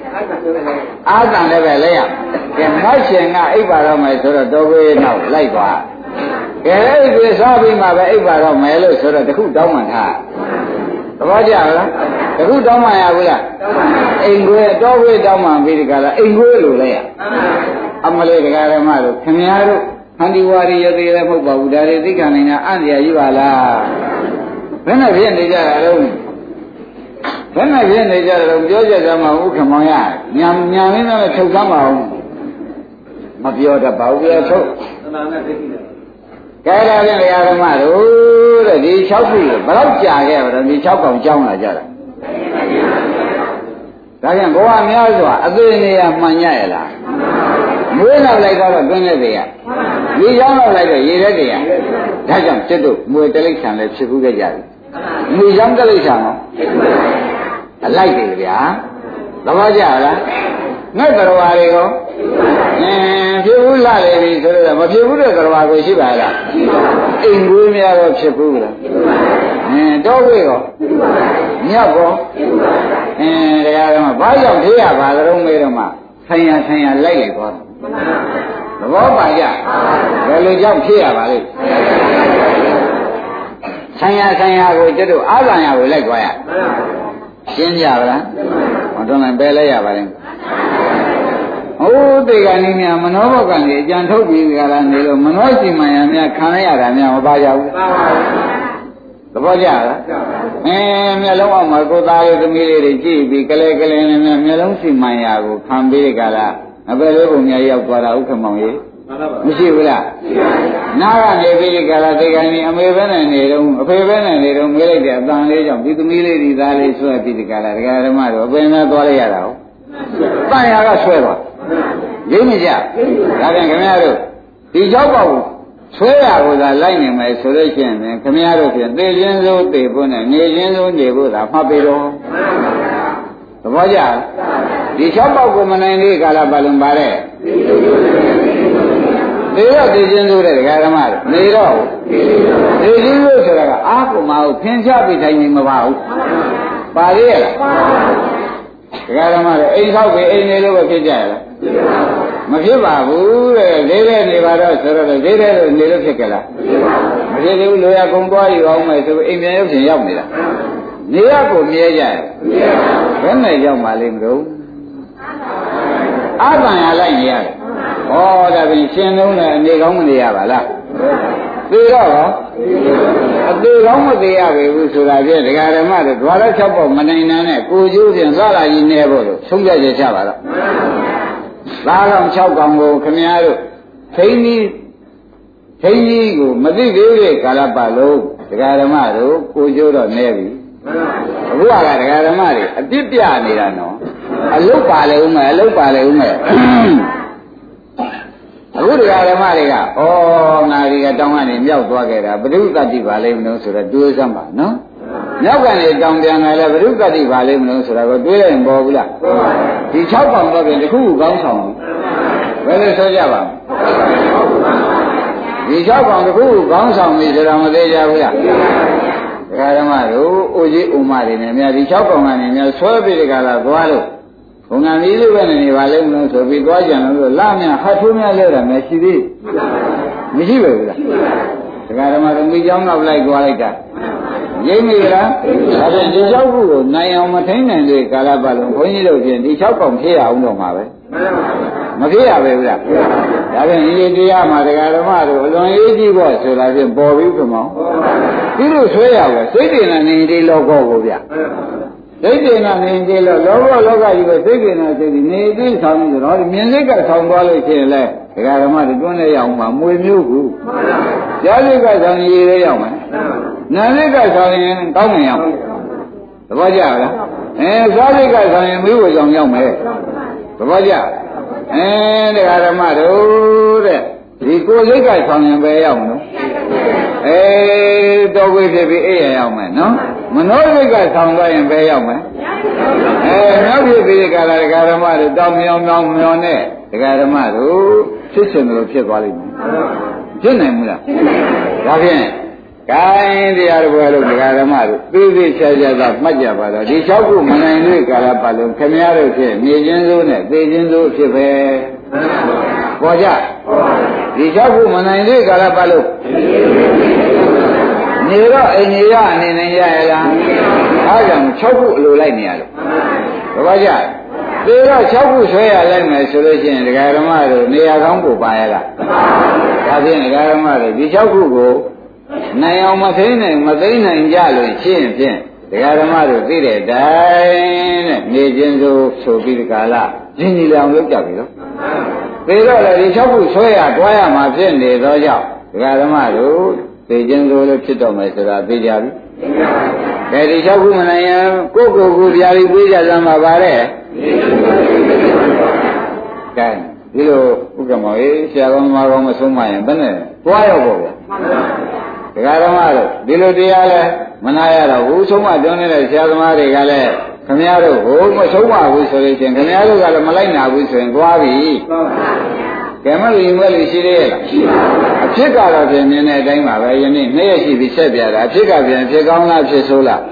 အာသံလည်းပဲလဲရကဲငါရှင်ကအိပ်ပါတော့မယ်ဆိုတော့တော်ခွေးနောက်လိုက်သွားကဲအိပ်ပြီးစားပြီးမှပဲအိပ်ပါတော့မယ်လို့ဆိုတော့တခုတောင်းမှထားသဘောကျလားတခုတောင်းမှရဘူးလားအိမ်ခွေးတော်ခွေးတောင်းမှပြီးဒီကလာအိမ်ခွေးလို့လဲရအမလေးတရားဓမ္မတို့ခင်ဗျားတို့ခန္တီဝါရီရသေးလည်းမဟုတ်ပါဘူးဒါတွေသိခံနေတာအံ့ရကြီးပါလားဘယ်နဲ့ဖြစ်နေကြတာလဲဘယ်နဲ့ဖြစ်နေကြတယ်လို့ပြောကြကြမှာဥက္ကမောင်ရညာညာမင်းတော့ထုတ်သမ်းပါအောင်မပြောတတ်ပါဘူးပြောထုတ်သနာနဲ့သိတယ်ကဲဒါဖြင့်တရားဓမ္မတို့တဲ့ဒီ၆ခုဘယ်တော့ကြာခဲ့ပါတော့ဒီ၆កောင်ကြောင်းလာကြတာဒါပြန်ဘဝများစွာအသေးနေရမှန်ရရလားမွေးလောက်လိုက်တော့တွင်းတဲ့တည်းရရေချောင်းလောက်လိုက်တော့ရေတဲ့တည်းရဒါကြောင့်စစ်တို့မွေတိလိစ္ဆာန်လည်းဖြစ်ဘူးခဲ့ကြပြီမွေချောင်းတိလိစ္ဆာန်ရောအလိုက်တယ်ဗျာသဘောကျလားငှက်တော်ဝါတွေကောအင်းဖြစ်ဘူးလားလေပြီဆိုတော့မဖြစ်ဘူးတဲ့တော်ဝါကိုရှိပါလားအိမ်ကိုများတော့ဖြစ်ဘူးလားအင်းတော့ဝေးကောမြောက်ကောအင်းတရားတော်မှာဘာကြောင့်ဖြစ်ရပါလဲတော့မေးတော့မှဆိုင်ရဆိုင်ရလိုက်လိုက်သွားတယ်သဘောပါကြဘယ်လိုကြောင့်ဖြစ်ရပါလဲဆိုင်ရဆိုင်ရကိုကျတို့အာဇာရကိုလိုက်သွားရရှင်းကြပါလားဟောတော့လည်းပဲလဲရပါလိမ့်ဟိုးတေကနေများမနောဘောကနေအကြံထုတ်ပြီးကြတာနေလို့မနောစီမံရများခံရရတာများမပါကြဘူးသဘောကျလားအင်းမျက်လုံးအောင်မှာကိုသားလေးသမီးလေးတွေကြည့်ပြီးကလေးကလေးနဲ့မျက်လုံးစီမံရကိုခံပြီးကြတာအပယ်လေးပုံများရောက်သွားတာဥက္ကမောင်ကြီးမရှိဘူးလားနားကနေပြီးကြတာတေကနေအမေပဲနဲ့နေတော့အဖေပဲနဲ့နေတော့မေးလိုက်တဲ့အတန်လေးကြောင့်ဒီသမီးလေးဒီသားလေးဆွဲပြီးကြတာဒကာဓမ္မတို့အပင်နဲ့သွားလိုက်ရတာဟုတ်တန်ရကဆွဲသွားရင်းမကြဒါပြန်ခင်ဗျားတို့ဒီကြောက်ပေါ့ဆွဲရကိုသာလိုက်နေမယ်ဆိုလို့ရှိရင်ခင်ဗျားတို့ဖြင့်သေခြင်းစိုးသေဖို့နဲ့နေခြင်းစိုးနေဖို့သာမှတ်ပြီးတော့သဘောကျဒီကြောက်ပေါ့ကိုမနိုင်သေးကာလပါလုံးပါတဲ့သေတော့သေခြင်းစိုးတဲ့ဒကာဓမ္မတို့နေတော့သေခြင်းစိုးဆိုတာကအာကုမကိုဖင်ချပြီးတိုင်းနေမပါဘူးပါသေးရလားဒကာဓမ္မတို့အိမ်ဆောက်ပြီးအိမ်နေလို့ပဲဖြစ်ကြရလားမဖြစ်ပါဘူးတဲ့ဈေးတဲ့နေပါတော့ဆိုတော့ဈေးတဲ့လို့နေလို့ဖြစ်ကြလားမဖြစ်သေးဘူးလိုရကုံသွားယူအောင်မယ်ဆိုအိမ်ပြန်ရောက်ရှင်ရောက်နေတာနေရကိုမြဲကြရဘယ်နဲ့ရောက်မှလိမ့်မလို့အာသံရလိုက်နေရတယ်ဩဒါပြင်ရှင်လုံးနဲ့အနေကောင်းမနေရပါလားသေတော့အသေးကောင်းမသေးရပြီဘူးဆိုတာပြည့်ဒကာဓမ္မတို့ဓဝရ၆ပေါ့မနိုင်နိုင်နဲ့ကိုကျိုးဖြင့်သွားလာကြီးနေဖို့လို့ဆုံးဖြတ်ချက်ချပါတော့သားကောင်၆ကောင်ကိုခမည်းတော်ထိန်းကြီးထိန်းကြီးကိုမသိသေးတဲ့ကာလပတ်လုံးဒကာဓမ္မတို့ကိုကျိုးတော့နေပြီအခုကဒကာဓမ္မတွေအပြစ်ပြနေတာနော်အလုတ်ပါလေဦးမယ်အလုတ်ပါလေဦးမယ်အခုဒကာဓမ္မတွေကဩငါတွေကတောင်းကနေမြောက်သွားခဲ့တာဘုရုတ္တိပါလိမ့်မလို့ဆိုတော့တွေးစမ်းပါနော်မြောက်ကနေတောင်းပြန်လာလဲဘုရုတ္တိပါလိမ့်မလို့ဆိုတော့တွေးလိုက်ရင်ပေါ်ဘူးလားဒီ၆កောင်တော့ပြင်တစ်ခုခုကောင်းဆောင်ဘယ်လိုဆိုကြပါဒီ၆កောင်တစ်ခုခုကောင်းဆောင်ပြီဆိုတော့မသေးကြဘူးလားဒကာဓမ္မတို့အိုကြီးအိုမတွေနဲ့များဒီ၆កောင်ကနေများဆွဲပြီးဒီကလာသွားလို့ဘုံငံကြီးလေးပဲနေပါလိမ့်မလို့ဆိုပြီးသွားကြံလို့လာမြဟတ်ထိုးများလဲတာမရှိသေးမရှိပဲဘူးလားဒကာဓမ္မတို့မိเจ้าနောက်လိုက်သွားလိုက်တာရိပ်မိလားဒါဖြင့်ဒီ၆ခုကိုနိုင်အောင်မထိန်နိုင်တဲ့ကာလပတ်လုံးဘုန်းကြီးတို့ဖြင့်ဒီ၆កောင်ဖြည့်ရအောင်တော့မှာပဲမဖြည့်ရပဲဘူးလားဒါဖြင့်ဒီတရားမှာဒကာဓမ္မတို့အလွန်ရေးကြည့်ဖို့ဆိုတာဖြင့်ပေါ်ပြီးခမောင်းဒီလိုဆွဲရပဲစိတ်တည်နေနေဒီလောကောကိုဗျစိတ်တည်နေနေဒီလောလောဘလောကကြီးပဲစိတ်တည်နေစိတ်ဒီနေပြီးဆောင်ပြီးတော့မြင်စိတ်ကဆောင်သွားလို့ရှိရင်လဲဒကာဓမ္မတွေတွန်းနေရအောင်မှာမွေမျိုးကူကြားစိတ်ကဆောင်ရည်ရရအောင်မယ်နာစိတ်ကဆောင်ရင်ကောင်းမြင်ရအောင်သဘောကျလားအဲစားစိတ်ကဆောင်ရင်မိဝေဆောင်ရောက်မယ်သဘောကျအဲဒကာဓမ္မတို့တဲ့ဒီကိုယ်စိတ်ကဆောင်ရင်ပဲရောက်မလို့အဲတော်ခွေဖြစ်ပြီးအိပ်ရရောက်မယ်နော်မနောစိတ်ကဆောင်သွားရင်ပဲရောက်မယ်အဲနောက်ဖြစ်ပြီးကာလဒကာဓမ္မတို့တောင်းမြောင်းမြောင်းမြောင်းနဲ့ဒကာဓမ္မတို့ဖြစ်ချင်တယ်လို့ဖြစ်သွားလိမ့်မယ်ဖြစ်နိုင်မလားဒါဖြင့်ကိုင်းတရားတော်ဘယ်လိုဒကာဓမ္မတို့သိသိချာချာသာမှတ်ကြပါတော့ဒီ၆ခုမနိုင်တွေ့ကာလပတ်လုံးခင်ဗျားတို့ဖြင့်နေခြင်းစိုးနဲ့သိခြင်းစိုးဖြစ်ပဲပေါ်ကြဒီ၆ခုမနိုင်တွေ့ကာလပတ်လုံးနေတော့အိမ်ကြီးရအနေနဲ့ရရလားအားကြောင့်၆ခုအလိုလိုက်နေရလို့ဘာကြသေတော့၆ခုဆွဲရလိုက်မယ်ဆိုလို့ရှိရင်ဒကာဓမ္မတို့နေရာကောင်းကိုပါရလားဒါဖြင့်ဒကာဓမ္မတို့ဒီ၆ခုကိုနိုင်အောင်မသိနိုင်မသိနိုင်ကြလို့ရှင်းဖြင့်ဒကာဓမ္မတို့သိတဲ့အတိုင်းတဲ့နေခြင်းဆိုဆိုပြီးဒီကာလရင်းကြီးလောင်လုပ်ကြပြီနော်သေတော့လေဒီ၆ခုဆွဲရတွားရမှာဖြစ်နေသောကြောင့်ဒကာဓမ္မတို့သိခြင်းဆိုလို့ဖြစ်တော့မယ်ဆိုတာသိကြပြီကဲဒီ၆ခုမနိုင်ရင်ကိုယ့်ကိုယ်ကိုပြာပြီးပြေးကြစမ်းပါပါတဲ့ကဲဒီလိုဥက္ကမောကြီးဆရာကောင်းမကောင်းမဆုံးမရင်ဘယ်နဲ့တွားရောက်ပေါ့ဗျာဒကာဓမ္မတို့ဒီလိုတရားလဲမနာရတော့ဘူးဆုံးမပြောနေတဲ့ဆရာသမားတွေကလည်းခင်ဗျားတို့ဟိုမဆုံးမဘူးဆိုလို့ချင်းခင်ဗျားတို့ကလည်းမလိုက်နာဘူးဆိုရင်သွားပြီကဲမလို့ရင်မလို့ရှိသေးရဲ့လားရှိပါဘူးအဖြစ်ကတော့ပြင်မြင်တဲ့အတိုင်းပါပဲယနေ့နှစ်ရက်ရှိပြီဆက်ပြတာအဖြစ်ကပြင်ဖြစ်ကောင်းလားဖြစ်ဆိုးလား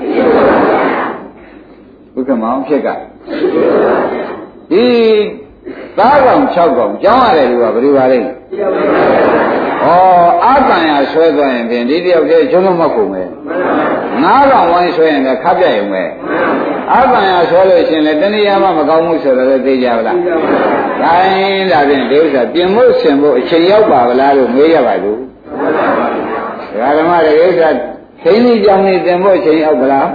ဘုက္ကမောင်ဖြစ်ကဒီသားကောင်၆ကောင်ကြောင်းရတယ်လို့ကဘယ်လိုပါလဲဩအာတန်ရဆွဲသွားရင်ပြင်ဒီတယောက်တည်းကျွန်းလုံးမကုန်ပဲငါးကောင်ဝိုင်းဆွဲရင်လည်းခပ်ပြရုံပဲအာတန်ရဆွဲလို့ရှင်လေတဏှာမှမကောင်းဘူးဆိုတော့သိကြပါလားဒါရင်ဒါဖြင့်ဒီဥစ္စာပြင်ဖို့ဆင်ဖို့အချိန်ရောက်ပါဗလားလို့မေးရပါဘူးဒကာဓမ္မတွေဥစ္စာသိင်းကြီးကြောင့်နေတင်ဖို့အချိန်ရောက်ပါလား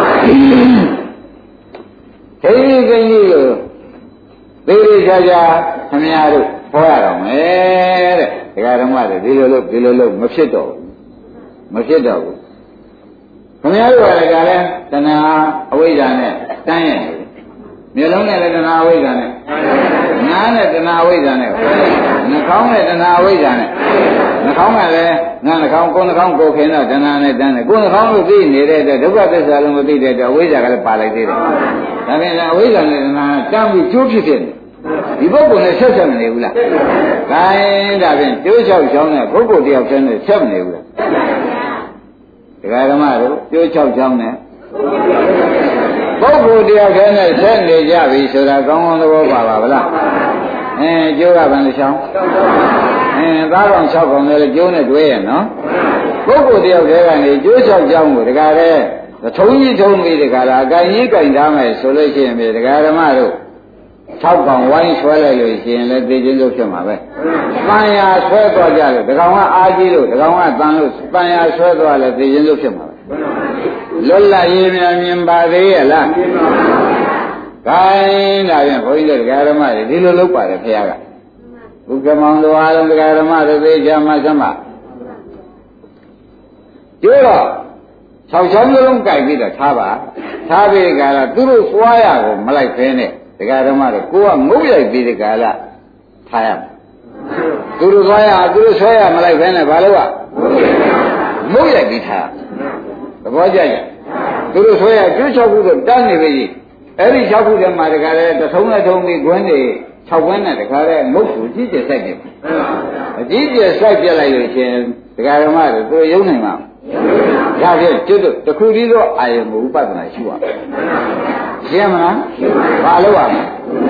သိင်းကြီးသိင်းကြီးလို့သေသေးချာချာခင်ဗျားတို့ဟောရတော့မယ်တဲ့ဒကာဓမ္မတွေဒီလိုလို့ဒီလိုလို့မဖြစ်တော့ဘူးမဖြစ်တော့ဘူးခင်ဗျားတို့ကလည်းကလည်းတဏှာအဝိဇ္ဇာနဲ့တန်းရဲ့မျိုးလုံးနဲ့လည်းတဏှာအဝိဇ္ဇာနဲ့နားနဲ့တဏှာအဝိဇ္ဇာနဲ့နှာခေါင်းနဲ့တဏှာအဝိဇ္ဇာနဲ့နှာခေါင်းကလည်းငါနှာခေါင်းကိုယ်နှာခေါင်းကိုယ်ခင်တော့တဏှာနဲ့တန်းတယ်ကိုယ်နှာခေါင်းကိုသိနေတဲ့အတွက်ဒုက္ခသစ္စာလုံးမသိတဲ့အတွက်အဝိဇ္ဇာကလည်းပါလိုက်သေးတယ်ဒါပြန်လည်းအဝိဇ္ဇာနဲ့တဏှာတန်းပြီးကျိုးဖြစ်ဖြစ်ဒီပုဂ္ဂိုလ်နဲ့ဆက်ဆက်မနေဘူးလား။ဒါရင်ဒါဖြင့်ကျိုးလျှောက်ချောင်းနဲ့ပုဂ္ဂိုလ်တယောက်တည်းနဲ့ဆက်မနေဘူးလား။ဒကာဓမ္မတို့ကျိုးလျှောက်ချောင်းနဲ့ပုဂ္ဂိုလ်တယောက်တည်းနဲ့ဆက်နေကြပြီဆိုတာကောင်းကောင်းသဘောပါပါဗလား။အဲကျိုးကဘယ်လိုချောင်း။အဲသားကောင်၆ကောင်လည်းကျိုးနဲ့တွဲရဲ့နော်။ပုဂ္ဂိုလ်တယောက်တည်းကနေကျိုးလျှောက်ချောင်းကိုဒကာတဲ့ထုံးကြီးထုံးပြီးဒကာလားအကင်ကြီးကင်ထားမယ်ဆိုလို့ရှိရင်ဒကာဓမ္မတို့၆ကောင်ဝိုင်းဆွဲလိုက်လို့ရှိရင်လည်းသိချင်းလို့ဖြစ်မှာပဲ။တန်ရာဆွဲသွားကြလို့ဒီကောင်ကအာကြီးလို့ဒီကောင်ကတန်လို့တန်ရာဆွဲသွားလည်းသိချင်းလို့ဖြစ်မှာပဲ။လွတ်လပ်ရေးများမြင်ပါသေးရဲ့လား။မြင်ပါပါ။ခိုင်းဒါပြန်ဘုန်းကြီးတို့ဒကာဓမ္မတွေဒီလိုလုပ်ပါတယ်ခင်ဗျားက။ဘုက္ကမောင်တော်အားလုံးဒကာဓမ္မတွေသိကြမှာစမ်းပါ။ကျိုးတော့၆ချောင်းလုံးကြိုက်ပြီးတော့ထားပါ။ထားပြီးကြလားသူတို့စွာရကိုမလိုက်ဖဲနဲ့ဒကာဓမ္မတို့ကိုကငုတ်ရိုက်ပြီးဒီကာလထားရမယ်သူတို့သွားရသူတို့ဆွဲရမလိုက်ဘဲနဲ့ဘာလို့ကငုတ်ရိုက်ပြီးထားသဘောကျကြသူတို့ဆွဲရကျွတ်၆ခုတော့တန်းနေပြီအဲ့ဒီ၆ခုထဲမှာဒကာလည်းတထုံးနဲ့ထုံးပြီးခွင်းတွေ၆ခွင်းနဲ့ဒကာလည်းငုတ်ကိုကြီးကျယ်စိုက်ပြအကြီးကျယ်စိုက်ပြလိုက်လို့ရှင်ဒကာဓမ္မတို့သူရုံနိုင်မှာဒါဖြင့်ကျွတ်တခုတည်းသောအာယုံကိုဥပဒနာရှိရမယ်ရှင်းမလားဘာလို့ရမလဲ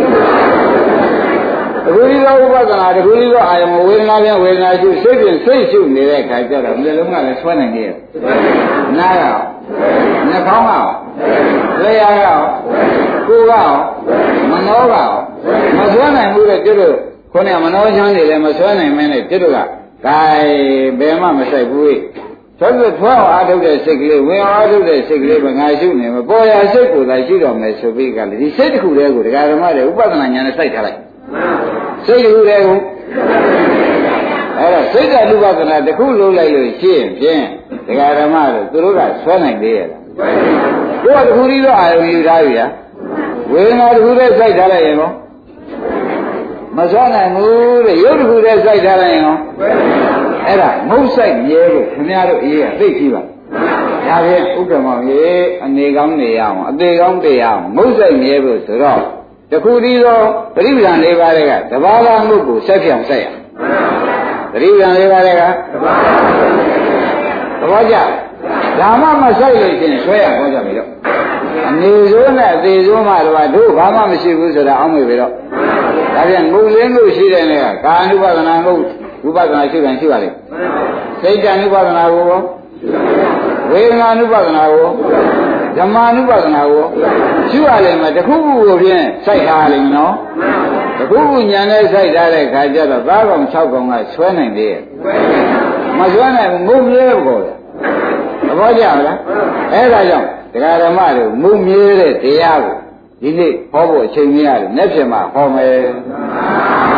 တခုဒီသောဥပဒနာတခုဒီသောအာယမဝေဒနာပြန်ဝေဒနာရှုစိတ်ဖြင့်စိတ်ရှုနေတဲ့အခါကျတော့မျက်လုံးကလည်းဆွဲနိုင်သေးရဲ့နားရောနှာခေါင်းရောလျှာရောကိုယ်ရောမနောရောမဆွဲနိုင်ဘူးတဲ့ကျွတ်တို့ခေါင်းကမနောချမ်းနေလည်းမဆွဲနိုင်မင်းနဲ့ကျွတ်တို့ကဂိုင်ဘယ်မှမဆိုင်ဘူးသောက်ထွားအားထုတ်တဲ့စိတ်ကလေးဝင်အားထုတ်တဲ့စိတ်ကလေးပဲငါရှုနေမှာပေါ်ရစိတ်ကိုသာရှုတော်မယ်ဆိုပြီးကလည်းဒီစိတ်တစ်ခုတည်းကိုဒကာဓမ္မတွေဥပဒနာဉာဏ်နဲ့စိုက်ထားလိုက်စိတ်တစ်ခုတည်းကိုအဲ့တော့စိတ်ကဥပဒနာတစ်ခုလုံးလိုက်လို့ရှင်းဖြင့်ဒကာဓမ္မတို့သူတို့ကဆွဲနိုင်သေးရဲ့လားကိုယ်ကတစ်ခုတည်းတော့အာရုံယူထားပြီလားဝေဒနာတစ်ခုတည်းစိုက်ထားလိုက်ရင်ကောမဆွဲနိုင်ဘူးတဲ့ရုပ်တစ်ခုတည်းစိုက်ထားလိုက်ရင်ကောအဲ့ဒါမုတ်ဆိုင်မြဲဖို့ခင်ဗျားတို့အေးကသိကြည့်ပါဒါဖြင့်ဥက္ကမောင်ရေအနေကောင်းနေရအောင်အသေးကောင်းတည်ရအောင်မုတ်ဆိုင်မြဲဖို့ဆိုတော့တခုတည်းသောပရိပဒံ၄ပါးတွေကတဘာဝမှုကိုဆက်ပြောင်ဆက်ရပရိပဒံ၄ပါးတွေကတဘောကြဒါမှမဆိုင်လို့ရှင်ဆွဲရခေါ်ကြပြီတော့အနေဆိုးနဲ့အသေးဆိုးမှတော့တို့ဘာမှမရှိဘူးဆိုတာအောင်းမေပြီတော့ဒါပြန်ငုံလင်းလို့ရှိတဲ့လေကာအနုပါဒနာကိုဝိပဿနာရှိတယ်ရှိပါလေစိတ်တ ानु ပါဒနာကိုဝေဒနာ ानु ပါဒနာကိုဓမ္မ ानु ပါဒနာကိုရှိရလိမ့်မယ်တခုခုကိုဖြင့်စိုက်ထားလိမ့်မယ်နော်တခုခုညာနဲ့စိုက်ထားတဲ့ခါကျတော့သားကောင်၆ကောင်ကဆွဲနိုင်သေးရဲ့မဆွဲနိုင်ဘူးငုံမြဲပေါ်တယ်သဘောကျလားအဲ့ဒါကြောင့်တရားဓမ္မတွေငုံမြဲတဲ့တရားကိုဒီနေ့ဟောဖို့အချိန်မရတယ်။နေ့ဖြစ်မှာဟောမယ်။